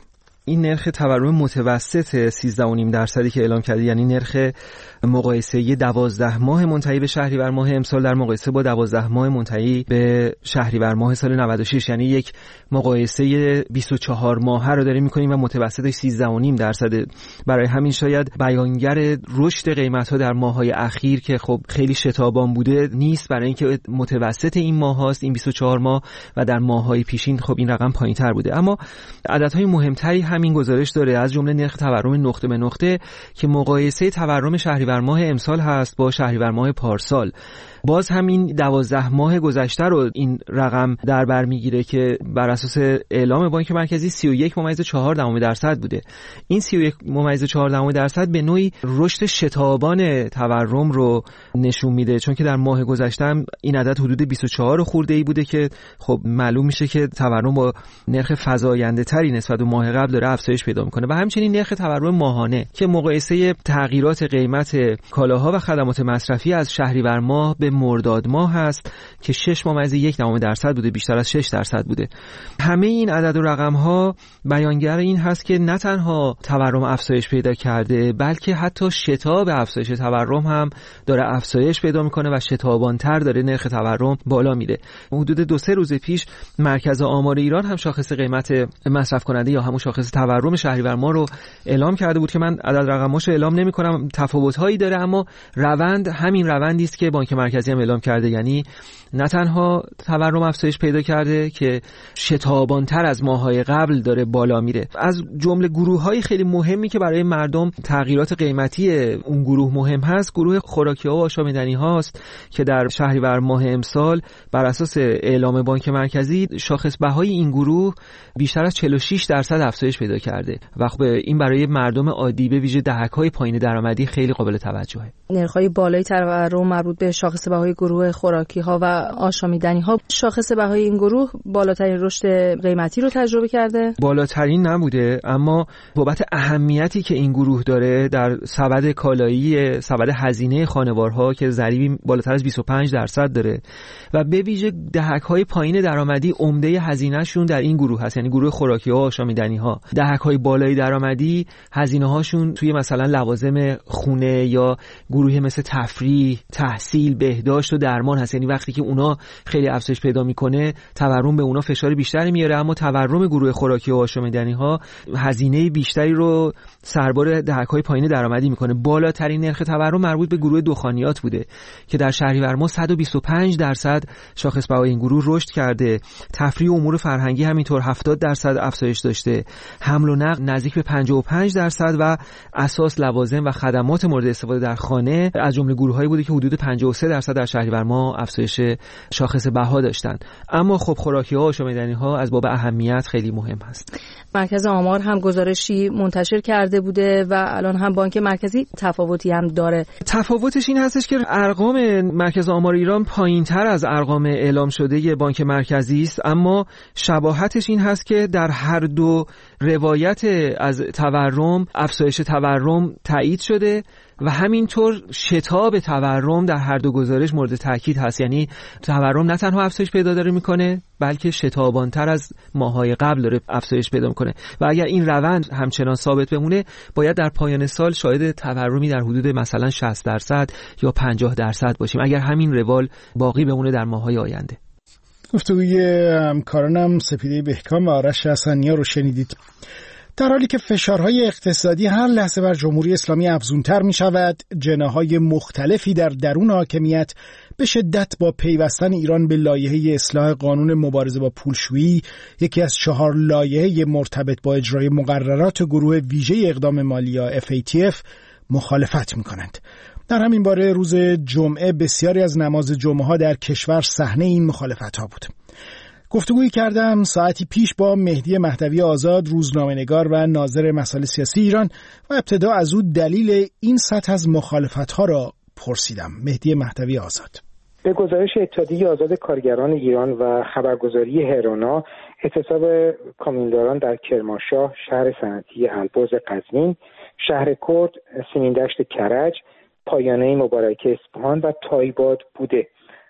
S: این نرخ تورم متوسط سیزده و نیم درصدی که اعلام کرده، یعنی نرخ مقایسه‌ای دوازده ماه منتهی به شهریور ماه امسال در مقایسه با دوازده ماه منتهی به شهریور ماه سال نود و شش، یعنی یک مقایسه بیست و چهار ماهه رو داریم می‌کنیم و متوسطش سیزده و نیم درصده. برای همین شاید بیانگر رشد قیمت‌ها در ماه‌های اخیر که خب خیلی شتابان بوده نیست، برای اینکه متوسط این ماه‌هاست، این بیست و چهار ماه، و در ماه‌های پیشین خب این رقم پایین‌تر بوده. اما عددهای مهمتری همین گزارش داره، از جمله نرخ تورم نقطه به نقطه که مقایسه تورم شهریور ماه امسال هست با شهریور ماه پارسال. باز همین دوازده ماه گذشته رو این رقم در بر میگیره که بر اساس اعلام بانک مرکزی سی و یک ممیز چهار دهم درصد بوده. این سی و یک ممیز چهار دهم درصد به نوعی رشد شتابان تورم رو نشون میده، چون که در ماه گذشته هم این عدد حدود بیست و چهار خورده ای بوده که خب معلوم میشه که تورم با نرخ فزاینده تری نسبت به ماه قبل داره افزایش پیدا میکنه. و همچنین نرخ تورم ماهانه که مقایسه تغییرات قیمت کالاها و خدمات مصرفی از شهریور ماه به مرداد ماه هست که شش ممیز یک دهم درصد بوده، بیشتر از شش درصد بوده. همه این عدد و رقم ها بیانگر این هست که نه تنها تورم افزایش پیدا کرده، بلکه حتی شتاب افزایش تورم هم داره افزایش پیدا میکنه و شتابان‌تر داره نرخ تورم بالا میره. حدود دو سه روز پیش مرکز آمار ایران هم شاخص قیمت مصرف کننده یا همون شاخص تورم شهریور ماه رو اعلام کرده بود که من عدد رقماشو اعلام نمی‌کنم، تفاوت‌هایی داره، اما روند همین روندی است که بانک مرکزی هم اعلام کرده، یعنی نه تنها تورم افزایش پیدا کرده که شتابان‌تر از ماه‌های قبل داره بالا میره. از جمله گروه‌های خیلی مهمی که برای مردم تغییرات قیمتی اون گروه مهم هست، گروه خوراکی‌ها و آشامیدنی‌ها است که در شهریور ماه امسال بر اساس اعلام بانک مرکزی شاخص بهای این گروه بیشتر از چهل و شش درصد افزایش پیدا کرده و خب این برای مردم عادی به ویژه دهک‌های پایین درآمدی خیلی قابل توجهه.
T: نرخ‌های بالای تورم مربوط به شاخص بهای گروه خوراکی‌ها و آشامیدنی‌ها، شاخص بهای این گروه بالاترین رشد قیمتی رو تجربه کرده.
S: بالاترین نبوده، اما بابت اهمیتی که این گروه داره در سبد کالایی، سبد هزینه خانوارها که ضریبی بالاتر از بیست و پنج درصد داره و به ویژه دهک‌های پایین درآمدی عمده هزینه‌شون در این گروه هست، یعنی گروه خوراکی‌ها و آشامیدنی‌ها. دهک‌های بالای درآمدی هزینه‌هاشون توی مثلا لوازم خونه یا گروه مثل تفریح، تحصیل، بهداشت و درمان هست، یعنی وقتی که اونا خیلی افزایش پیدا میکنه تورم به اونا فشار بیشتری میاره، اما تورم گروه خوراکی و آشامیدنی‌ها هزینه بیشتری رو سربار دهک‌های پایین درآمدی میکنه. بالاترین نرخ تورم مربوط به گروه دخانیات بوده که در شهریور ماه صد و بیست و پنج درصد شاخص بهای این گروه رشد کرده. تفریح و امور فرهنگی همینطور هفتاد درصد افزایش داشته. حمل و نقل نزدیک به پنجاه و پنج درصد و اساس، لوازم و خدمات مورد استفاده در خانه از جمله گروه‌هایی بوده که حدود پنجاه و سه درصد در شهریور ماه افزایش شاخص بها داشتند. اما خب خوراکی‌ها و آشامیدنی‌ها از باب اهمیت خیلی مهم هست.
T: مرکز آمار هم گزارشی منتشر کرده بوده و الان هم بانک مرکزی تفاوتی هم داره.
S: تفاوتش این هستش که ارقام مرکز آمار ایران پایین‌تر از ارقام اعلام شده بانک مرکزی است، اما شباهتش این هست که در هر دو روایت از تورم، افزایش تورم تایید شده و همینطور شتاب تورم در هر دو گزارش مورد تاکید هست، یعنی تورم نه تنها افزایش پیدا داره میکنه بلکه شتابانتر از ماه‌های قبل داره افزایش پیدا میکنه و اگر این روند همچنان ثابت بمونه باید در پایان سال شاهد تورمی در حدود مثلا شصت درصد یا پنجاه درصد باشیم اگر همین روال باقی بمونه در ماه‌های آینده.
A: گفتگوی همکارانم سپیده بهکام و آرش حسنی‌ها رو شنیدید. در حالی که فشارهای اقتصادی هر لحظه بر جمهوری اسلامی افزونتر می شود، جناح‌های مختلفی در درون حاکمیت به شدت با پیوستن ایران به لایحه اصلاح قانون مبارزه با پولشویی، یکی از چهار لایحه مرتبط با اجرای مقررات گروه ویژه اقدام مالی یا اف ای تی اف مخالفت می کنند. در همین باره روز جمعه بسیاری از نماز جمعه ها در کشور صحنه این مخالفت ها بود. گفتگویی کردم ساعتی پیش با مهدی مهدوی آزاد، روزنامه‌نگار و ناظر مسائل سیاسی ایران و ابتدا از او دلیل این سطح از مخالفت‌ها را پرسیدم. مهدی مهدوی آزاد:
U: به گزارش اتحادیه آزاد کارگران ایران و خبرگزاری هرونا، اعتصاب کامیونداران در کرمانشاه، شهر صنعتی البرز قزوین، شهر کرد، سیمین دشت کرج، پایانه مبارکه اصفهان و تایباد بوده.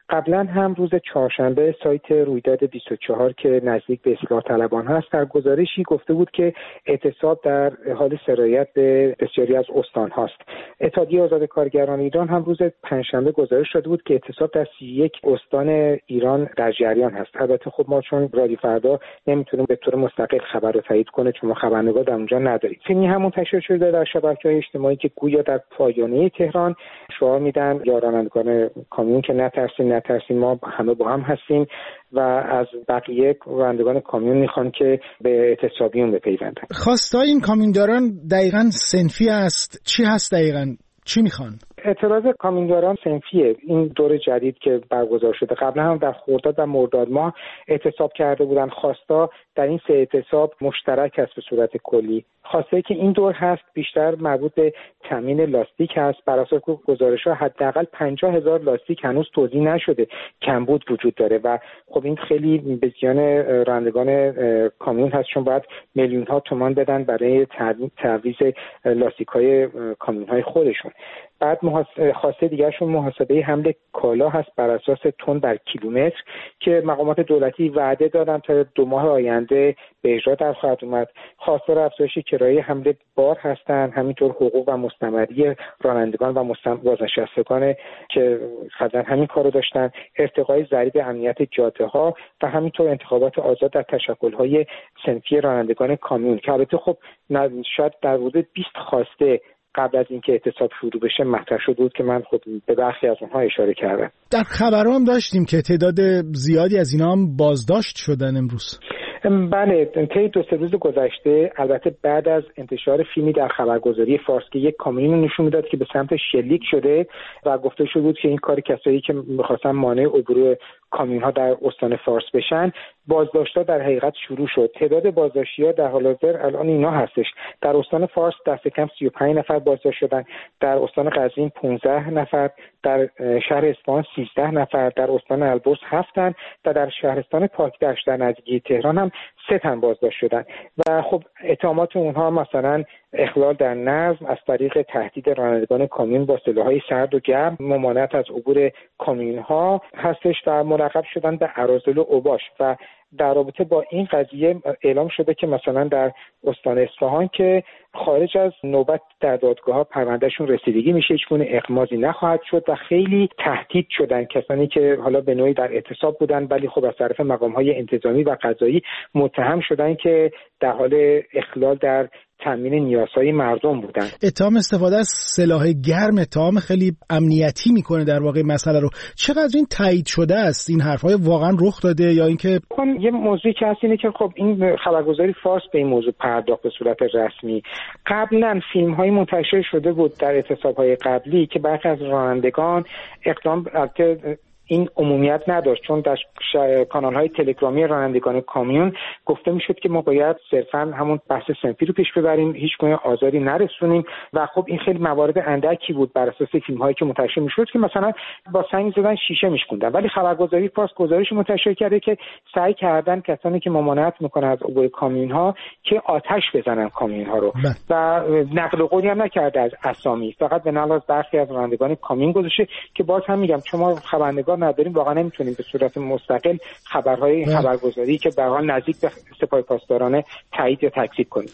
U: قبلا هم روز چهارشنبه سایت رویداد بیست و چهار که نزدیک به اصلاح طلبان هست در گزارشی گفته بود که اعتصاب در حال سرایت به بسیاری از استان هاست. اتحادیه آزاد کارگران ایران هم روز پنجشنبه گزارش داده بود که اعتصاب در سی و یک استان ایران در جریان هست. البته خب ما چون رادیو فردا نمیتونیم به طور مستقل خبر رو تایید کنه چون ما خبرنگار در اونجا نداریم. فیلمی هم منتشر شده در شبکه‌های اجتماعی که گویا در پایانه تهران شعار میدن یا رانندگان کامیون که نترسین نترسین ما همه با هم هستیم و از بقیه رانندگان کامیون میخوان که به اعتصابیون بپیوندن.
A: خواستای این کامیونداران دقیقاً صنفی است. چی هست دقیقاً؟ چی میخوان؟
U: اعتراض کامیونداران صنفیه. این دور جدید که برگزار شده قبلا هم در خرداد و مرداد ماه اعتصاب کرده بودن. خواستا در این سه اعتصاب مشترک است به صورت کلی. خواسته که این دور هست بیشتر مربوط به تامین لاستیک هست. بر اساس گزارش‌ها حداقل پنجاه هزار لاستیک هنوز توزیع نشده، کمبود وجود داره و خب این خیلی به زیان رانندگان کامیون هست چون باید میلیون ها تومان بدن برای تعویض لاستیک‌های کامیون‌های خودشون. بعد خواسته دیگرشون محاسبه حمل کالا هست بر اساس تن در کیلومتر که مقامات دولتی وعده دادن تا دو ماه آینده به اجرا در خواهد اومد. خواستار افزایش کرایه حمل بار هستند، همینطور حقوق و مستمری رانندگان و بازنشستگان که قبلا همین کارو داشتن، ارتقای ضریب امنیت جاده ها و همینطور انتخابات آزاد در تشکل‌های صنفی رانندگان کامیون که البته خب شاید در حدود بیست خواسته قبل از اینکه اعتصاب شروع بشه مطرح شده بود که من خود به برخی از اونها اشاره کردم.
A: در خبرها هم داشتیم که تعداد زیادی از اینا هم بازداشت شدن امروز.
U: بله، طی دو سه روز گذشته البته بعد از انتشار فیلمی در خبرگزاری فارس که یک کامیون نشون میداد که به سمت شلیک شده و گفته شده بود که این کار کسایی که می‌خواستن مانع عبور کامیون‌ها در استان فارس بشن، بازداشت‌ها در حقیقت شروع شد. تعداد بازداشتی‌ها در حال حاضر الان اینا هستش: در استان فارس دست کم سی و پنج نفر بازداشت شدن، در استان قزوین پانزده نفر، در شهر اصفهان سیزده نفر، در استان البرز هفت تن و در شهرستان پاکدشت در نزدیکی تهران هم سه تن بازداشت شدن و خب اتهامات اونها مثلا اخلال در نظم از طریق تهدید رانندگان کامیون با سلاح‌های سرد و گرم، ممانعت از عبور کامیون‌ها هستش و ملقب شدن به اراذل و اوباش. و در رابطه با این قضیه اعلام شده که مثلا در استان اصفهان که خارج از نوبت در دادگاه‌ها پروندهشون رسیدگی میشه، هیچ گونه اغماضی نخواهد شد و خیلی تهدید شدن کسانی که حالا به نوعی در اعتصاب بودن ولی خب از طرف مقام‌های انتظامی و قضایی متهم شدن که در حال اخلال در تامین نیازهای مردم بودن.
A: اتهام استفاده از سلاح گرم اتهام خیلی امنیتی میکنه در واقع مسئله رو. چقدر این تایید شده است؟ این حرفای واقعا رخ داده یا اینکه
U: یه موضوعی که هست اینه که خب این خبرگزاری فارس به این موضوع پرداخت به صورت رسمی. قبلا فیلم‌های منتشر شده بود در اعتصاب‌های قبلی که برخی از رانندگان اقدام البته این عمومیت نداشت چون در کانال‌های تلگرامی رانندگان کامیون گفته میشد که ما باید صرفاً همون بحث صنفی رو پیش ببریم، هیچ گونه آزاری نرسونیم و خب این خیلی موارد اندکی بود بر اساس فیلم‌هایی که منتشر میشد که مثلا با سنگ زدن شیشه میشکوندن. ولی خبرگزاری فارس گزارش منتشر کرده که سعی کردن کسانی که ممانعت میکنن از عبور کامیون‌ها که آتش بزنن کامیون‌ها رو بله. و نقل قولی هم نکرده از اسامی، فقط به نقل از برخی از رانندگان کامیون گذاشته که باز هم میگم چون ما خبرنگار نداریم واقعا نمیتونیم به صورت مستقل خبرهای خبرگزاری که به حال نزدیک به سپاه پاسداران تایید یا تکذیب کنیم.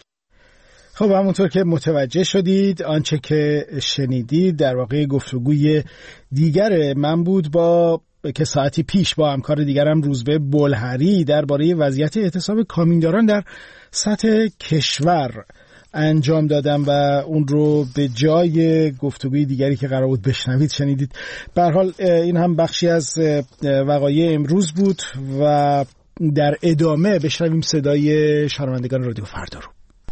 A: خب همونطور که متوجه شدید آنچه که شنیدید در واقع گفتگوی دیگر من بود با که ساعتی پیش با همکار دیگرم روزبه بلهری درباره وضعیت اعتصاب کامیونداران در سطح کشور انجام دادم و اون رو به جای گفتگوی دیگری که قرار بود بشنوید شنیدید. به هر حال این هم بخشی از وقایع امروز بود و در ادامه بشنویم صدای شنوندگان رادیو فردا رو.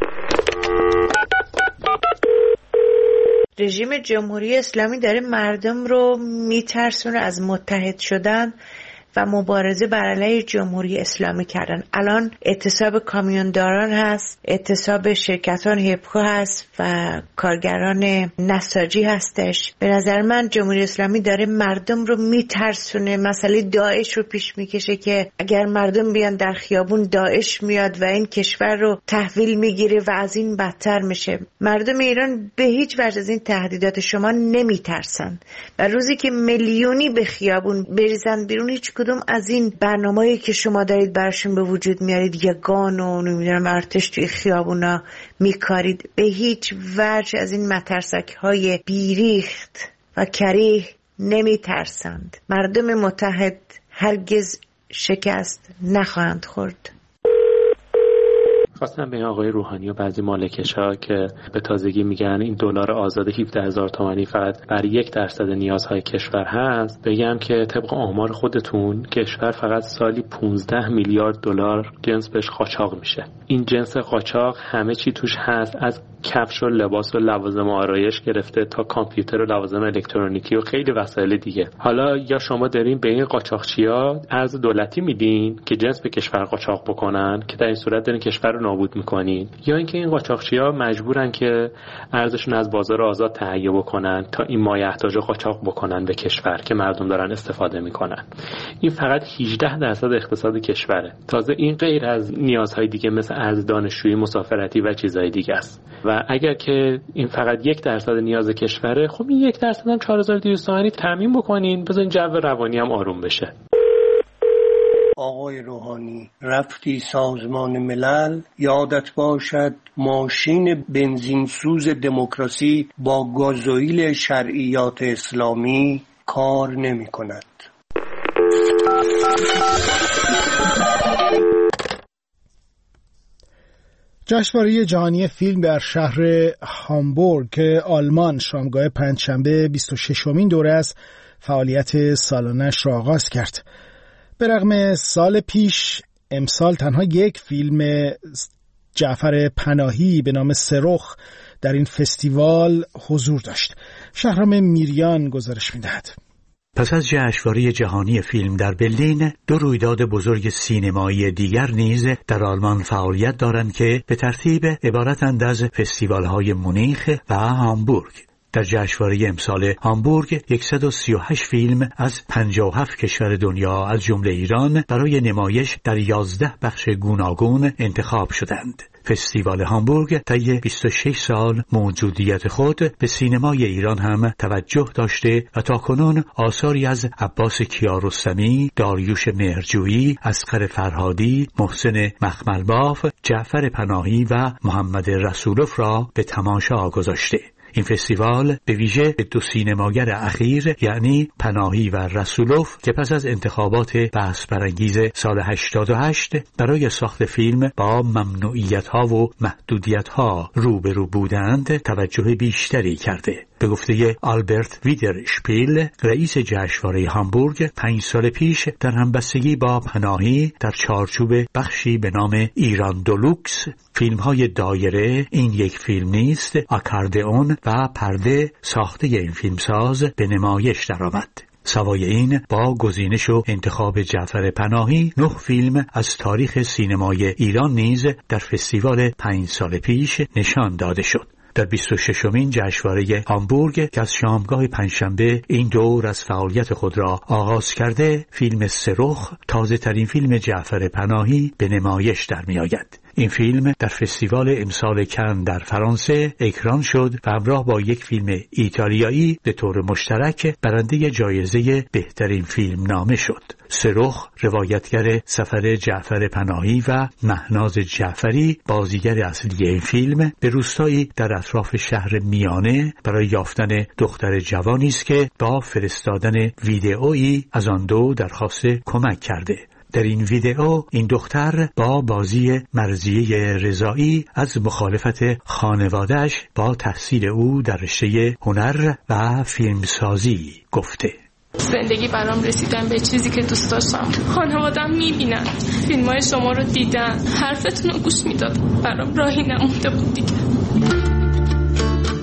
C: رژیم جمهوری اسلامی داره مردم رو میترسونه از متحد شدن و مبارزه بر علیه جمهوری اسلامی کردن. الان اعتصاب کامیونداران هست، اعتصاب شرکتان هیپکو هست و کارگران نساجی هستش. به نظر من جمهوری اسلامی داره مردم رو میترسونه، مسئله داعش رو پیش میکشه که اگر مردم بیان در خیابون داعش میاد و این کشور رو تحویل میگیره و از این بدتر میشه. مردم ایران به هیچ وجه از این تهدیدات شما نمیترسن و روزی که میلیونی به خیابون بریزن بیرون، هیچ کدوم از این برنامه‌ای که شما دارید براشون به وجود میارید، یگان و نمیدونم ارتش توی خیابونا میکارید، به هیچ وجه از این مترسک‌های بیریخت و کریه نمیترسند. مردم متحد هرگز شکست نخواهند خورد.
V: خواستم به آقای روحانی و بعضی مالکش‌ها که به تازگی میگن این دلار آزاد هفده هزار تومانی فقط بر یک درصد نیازهای کشور هست، بگم که طبق آمار خودتون کشور فقط سالی پانزده میلیارد دلار جنس بهش قاچاق میشه. این جنس قاچاق همه چی توش هست، از کفش و لباس و لوازم آرایش گرفته تا کامپیوتر و لوازم الکترونیکی و خیلی وسایل دیگه. حالا یا شما دارین به این قاچاقچی‌ها از دولتی میدین که جنس به کشور قاچاق بکنن که در این صورت دارین کشور رو نابود میکنین، یا اینکه این قاچاقچی‌ها مجبورن که ارزششون از بازار آزاد تهیه بکنن تا این مایحتاج قاچاق بکنن به کشور که مردم دارن استفاده میکنن. این فقط هجده درصد اقتصاد کشوره. تازه این غیر از نیازهای دیگه مثل ارز دانشجویی، مسافرتی و چیزهای دیگه است. و اگر که این فقط یک درصد نیاز کشوره، خب این یک درصد هم چهار هزار و دویست تومانی تامین بکنین، بذارین جو روانی هم آروم بشه.
W: آقای روحانی، رفتی سازمان ملل، یادت باشد ماشین بنزینسوز دموکراسی با گازوئیل شرعیات اسلامی کار نمی کند.
A: جشنواره جهانی فیلم در شهر هامبورگ آلمان شامگاه پنجشنبه بیست و ششمین دوره از فعالیت سالانش را آغاز کرد. به رغم سال پیش امسال تنها یک فیلم جعفر پناهی به نام صاروخ در این فستیوال حضور داشت. شهرام میریان گزارش می‌دهد.
X: پس از جشنواره جهانی فیلم در برلین، دو رویداد بزرگ سینمایی دیگر نیز در آلمان فعالیت دارند که به ترتیب عبارتند از فستیوال‌های مونیخ و هامبورگ. در جشنواره امسال هامبورگ صد و سی و هشت فیلم از پنجاه و هفت کشور دنیا از جمله ایران برای نمایش در یازده بخش گوناگون انتخاب شدند. فستیوال هامبورگ طی بیست و شش سال موجودیت خود به سینمای ایران هم توجه داشته و تاکنون آثاری از عباس کیارستمی، داریوش مهرجویی، اصغر فرهادی، محسن مخملباف، جعفر پناهی و محمد رسولوف را به تماشا گذاشته. این فستیوال به ویژه به دو سینماگر اخیر یعنی پناهی و رسولوف که پس از انتخابات بحث برانگیز سال هشتاد و هشت برای ساخت فیلم با ممنوعیت‌ها و محدودیت‌ها روبرو بودند توجه بیشتری کرده. به گفته آلبرت ویدرشپیل رئیس جشنواره هامبورگ، پنج سال پیش در همبستگی با پناهی در چارچوب بخشی به نام ایران دولوکس فیلم‌های دایره این یک فیلم نیست آکاردئون و پرده ساخته این فیلمساز به نمایش درآمد. سوای این با گزینش و انتخاب جعفر پناهی نه فیلم از تاریخ سینمای ایران نیز در فستیوال پنج سال پیش نشان داده شد. در بیست و ششمین جشنواره هامبورگ که از شامگاه پنجشنبه این دور از فعالیت خود را آغاز کرده، فیلم صاروخ تازه ترین فیلم جعفر پناهی به نمایش در می آید. این فیلم در فستیوال امسال کن در فرانسه اکران شد و همراه با یک فیلم ایتالیایی به طور مشترک برنده جایزه بهترین فیلم نامه شد. صاروخ روایتگر سفر جعفر پناهی و مهناز جعفری بازیگر اصلی این فیلم به روستایی در اطراف شهر میانه برای یافتن دختر جوانی است که با فرستادن ویدئویی از آن دو درخواست کمک کرده. در این ویدئو این دختر با بازی مرضیه رضایی از مخالفت خانواده‌اش با تحصیل او در رشته هنر و فیلمسازی گفته.
Y: زندگی برام رسیدن به چیزی که دوست داشتم. خانواده‌ام میبینن، فیلم‌های شما رو دیدن، حرفتون رو گوش میدادن. برام راهی نمونده بود دیگه.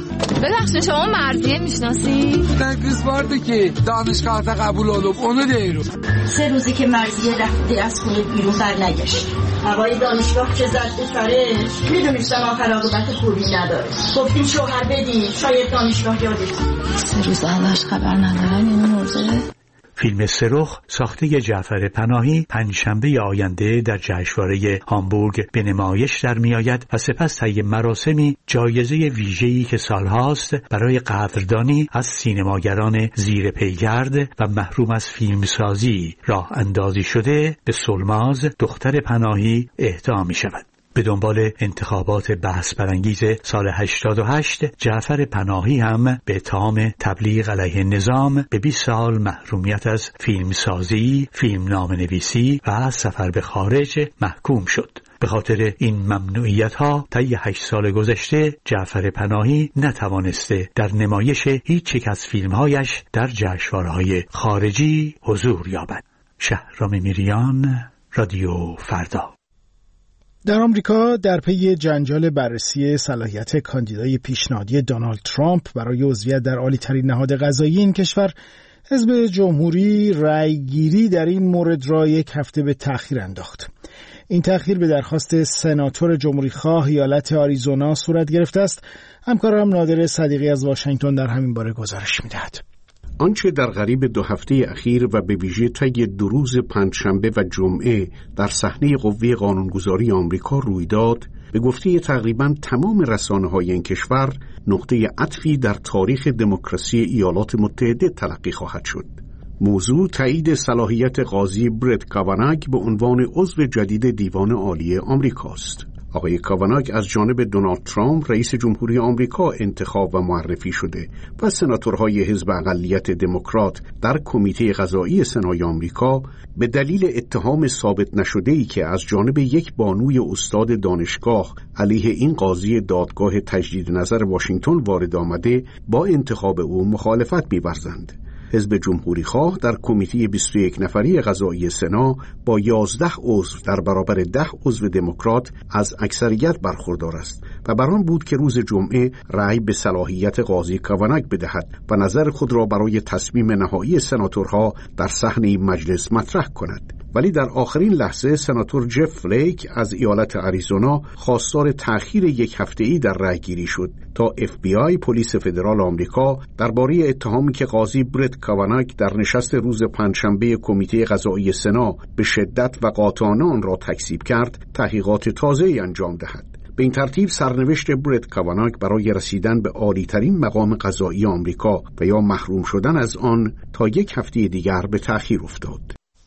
B: ببخشید شما مرضیه میشناسی؟
D: تنکیز بارده که دانشگاه تا قبول علوم اونو دیرو.
E: سه روزی که مرضیه رفته از خونه بیرون بر نگشت. هوای دانشگاه که زد به سرش میدونستم آخر عاقبت خوبی نداره. گفتیم شوهر بدین شاید دانشگاه یادش.
B: سه روز ازش خبر ندارن اینو مرده؟
X: فیلم سرخ ساخته جعفر پناهی پنجشنبه آینده در جشنواره هامبورگ به نمایش در میآید و سپس طی مراسمی جایزه ویژه‌ای که سالهاست برای قدردانی از سینماگران زیر پیگرد و محروم از فیلمسازی راه اندازی شده به سلماز دختر پناهی اهدا می شود. به دنبال انتخابات بحث برانگیز سال هشتاد و هشت جعفر پناهی هم به اتهام تبلیغ علیه نظام به بیست سال محرومیت از فیلمسازی، فیلمنامه‌نویسی و سفر به خارج محکوم شد. به خاطر این ممنوعیت‌ها طی هشت سال گذشته جعفر پناهی نتوانسته در نمایش هیچ یک از فیلم‌هایش در جشنواره‌های خارجی حضور یابد. شهرام میریان، رادیو فردا.
A: در آمریکا در پی جنجال بررسی صلاحیت کاندیدای پیشنهادی دونالد ترامپ برای عضویت در عالی‌ترین نهاد قضایی این کشور، حزب جمهوری رأیگیری در این مورد را یک هفته به تأخیر انداخت. این تأخیر به درخواست سناتور جمهوریخواه ایالت آریزونا صورت گرفته است. همکارم نادر صدیقی از واشنگتن در همین باره گزارش می‌دهد.
K: آنچه در قریب دو هفته اخیر و به ویژه طی دو روز پنجشنبه و جمعه در صحنه قوه قانونگذاری آمریکا روی داد، به گفته تقریباً تمام رسانه‌های این کشور نقطه عطفی در تاریخ دموکراسی ایالات متحده تلقی خواهد شد. موضوع تایید صلاحیت قاضی برت کاواناگ به عنوان عضو جدید دیوان عالی آمریکاست. آقای کاواناگ از جانب دونالد ترامپ رئیس جمهوری آمریکا انتخاب و معرفی شده و سناتورهای حزب اقلیت دموکرات در کمیته قضایی سنای آمریکا به دلیل اتهام ثابت نشده‌ای که از جانب یک بانوی استاد دانشگاه علیه این قاضی دادگاه تجدید نظر واشنگتن وارد آمده با انتخاب او مخالفت می‌ورزند. حزب جمهوریخواه در کمیته بیست و یک نفری قضایی سنا با یازده عضو در برابر ده عضو دموکرات از اکثریت برخوردار است و بر آن بود که روز جمعه رأی به صلاحیت قاضی کاواناگ بدهد و نظر خود را برای تصمیم نهایی سناتورها در صحنه مجلس مطرح کند. ولی در آخرین لحظه سناتور جف فلیک از ایالت آریزونا خواستار تأخیر یک هفته‌ای در رأیگیری شد تا اف بی آی پلیس فدرال آمریکا درباره اتهامی که قاضی برت کاواناگ در نشست روز پنجشنبه کمیته قضایی سنا به شدت و قاطعانه آن را تکذیب کرد تحقیقات تازه‌ای انجام دهد. به این ترتیب سرنوشت برت کاواناگ برای رسیدن به عالی‌ترین مقام قضایی آمریکا و یا محروم شدن از آن تا یک هفته دیگر به تأخیر افتاد.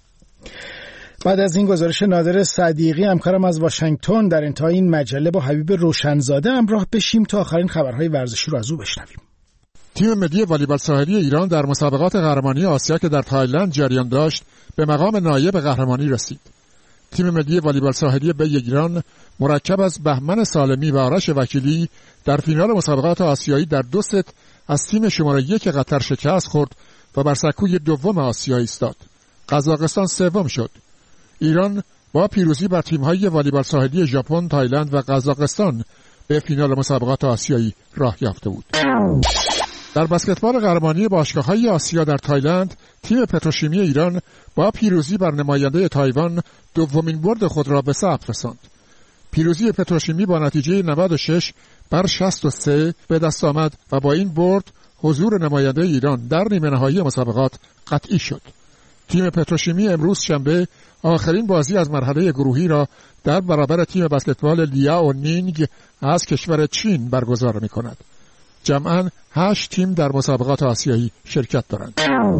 A: بعد از این گزارش نادر صدیقی همکارم از واشنگتن، در انتهای این مجله با حبیب روشنزاده همراه بشیم تا آخرین خبرهای ورزشی رو از او بشنویم.
F: تیم ملی والیبال ساحلی ایران در مسابقات قهرمانی آسیا که در تایلند جریان داشت به مقام نایب قهرمانی رسید. تیم ملی والیبال ساحلی بی ایران مرکب از بهمن سالمی و آرش وکیلی در فینال مسابقات آسیایی در دو ست از تیم شماره یک قطر شکست خورد و بر سکوی دوم آسیا ایستاد. قزاقستان سوم شد. ایران با پیروزی بر تیم‌های والیبال ساحلی ژاپن، تایلند و قزاقستان به فینال مسابقات آسیایی راه یافته بود. در بسکتبال قهرمانی باشگاه‌های آسیا در تایلند، تیم پتروشیمی ایران با پیروزی بر نماینده تایوان دومین برد خود را به ثبت رساند. پیروزی پتروشیمی با نتیجه نود و شش بر شصت و سه به دست آمد و با این برد حضور نماینده ایران در نیمه نهایی مسابقات قطعی شد. تیم پتروشیمی امروز شنبه آخرین بازی از مرحله گروهی را در برابر تیم بسکتبال لیاو نینگ از کشور چین برگزار می کند. جمعاً هشت تیم در مسابقات آسیایی شرکت دارند.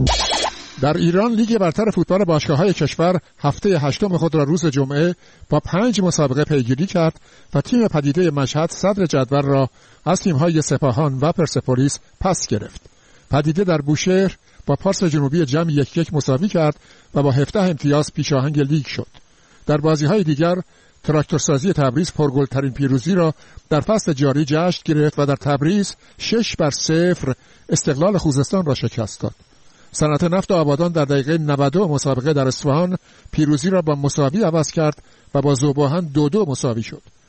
F: در ایران لیگ برتر فوتبال باشگاه‌های کشور هفته هشتم خود را روز جمعه با پنج مسابقه پیگیری کرد و تیم پدیده مشهد صدر جدول را از تیم‌های سپاهان و پرسپولیس پس گرفت. پدیده در بوشهر با پارس جنوبی جمع یک یک مساوی کرد و با هفده امتیاز پیشاهنگ لیگ شد. در بازی‌های دیگر تراکتورسازی تبریز پرگل‌ترین پیروزی را در فصل جاری جشن گرفت و در تبریز شش بر صفر استقلال خوزستان را شکست داد. صنعت نفت آبادان در دقیقه نود و دو مسابقه در اصفهان پیروزی را با مساوی عوض کرد و با ذوباهن دو دو مساوی شد.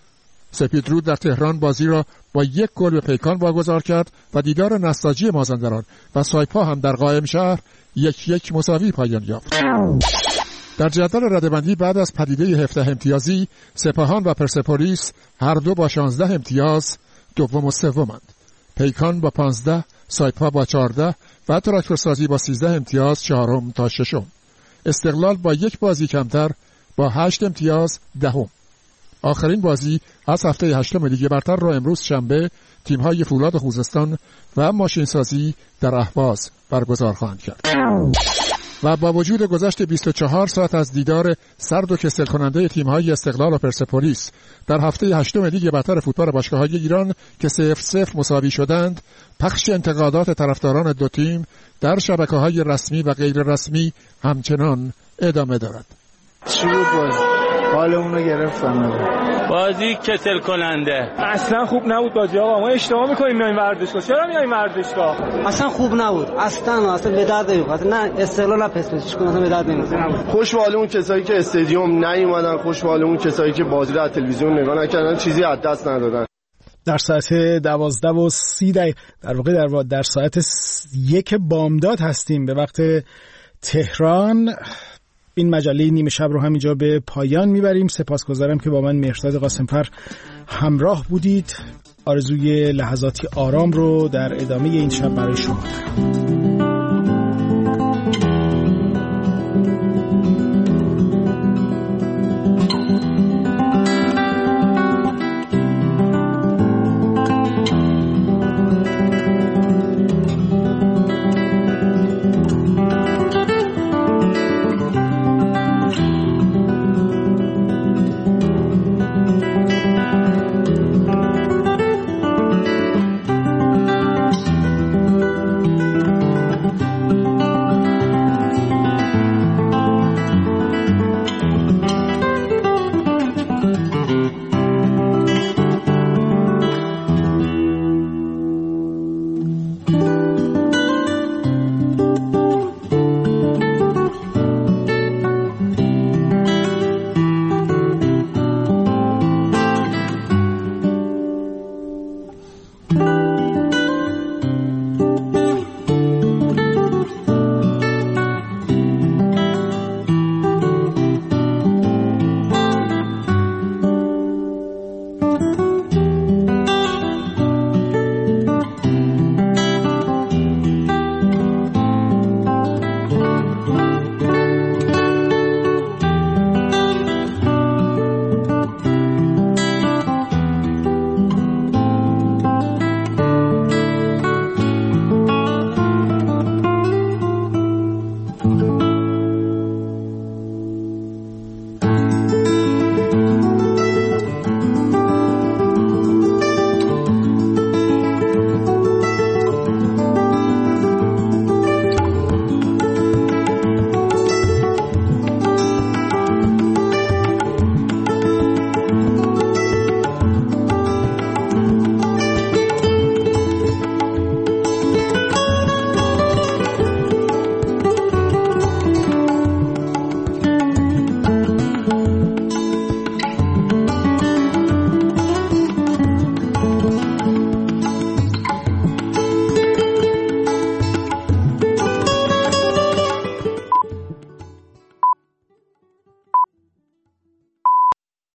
F: سپیدرود در تهران بازی را با یک گل به پیکان واگذار کرد و دیدار نساجی مازندران و سایپا هم در قائم شهر یک یک مساوی پایان یافت. در جدول رده‌بندی بعد از پدیده هفده امتیازی، سپاهان و پرسپولیس هر دو با شانزده امتیاز دوم و سومند. پیکان با پانزده، سایپا با چهارده و تراکتورسازی با سیزده امتیاز چهارم تا ششم. استقلال با یک بازی کمتر با هشت امتیاز دهم. آخرین بازی از هفته هشتم لیگ برتر را امروز شنبه تیم‌های فولاد خوزستان و ماشینسازی در اهواز برگزار خواهند کرد. و با وجود گذشت بیست و چهار ساعت از دیدار سرد و کسل کننده تیم‌های استقلال و پرسپولیس در هفته هشتم لیگ برتر فوتبال باشگاه‌های ایران که صفر صفر مساوی شدند، پخش انتقادات طرفداران دو تیم در شبکه‌های رسمی و غیر رسمی همچنان ادامه دارد.
G: چی بود بازی؟ حالمون رو گرفتن.
H: بازی کسل کننده.
I: اصلا خوب نبود بازی آقا. ما اشتباه می‌کنیم میایم ورزشگاه. چرا میایم ورزشگاه؟
J: اصلا خوب نبود. اصلا اصلا به درد نمی‌خواد. نه استقلال نه پرسپولیس اصلا به درد نمی‌خواد.
L: خوش به حال اون کسایی که استادیوم نیومدن، خوش به حال اون کسایی که بازی رو از تلویزیون نگاه نکردن، چیزی از دست ندادن.
A: در ساعت دوازده و سی دقیقه در واقع در, در ساعت یک بامداد هستیم به وقت تهران. این مجله نیمه شب رو همینجا به پایان میبریم. سپاسگزارم که با من مهرداد قاسمفر همراه بودید. آرزوی لحظاتی آرام رو در ادامه این شب برای شما دارم.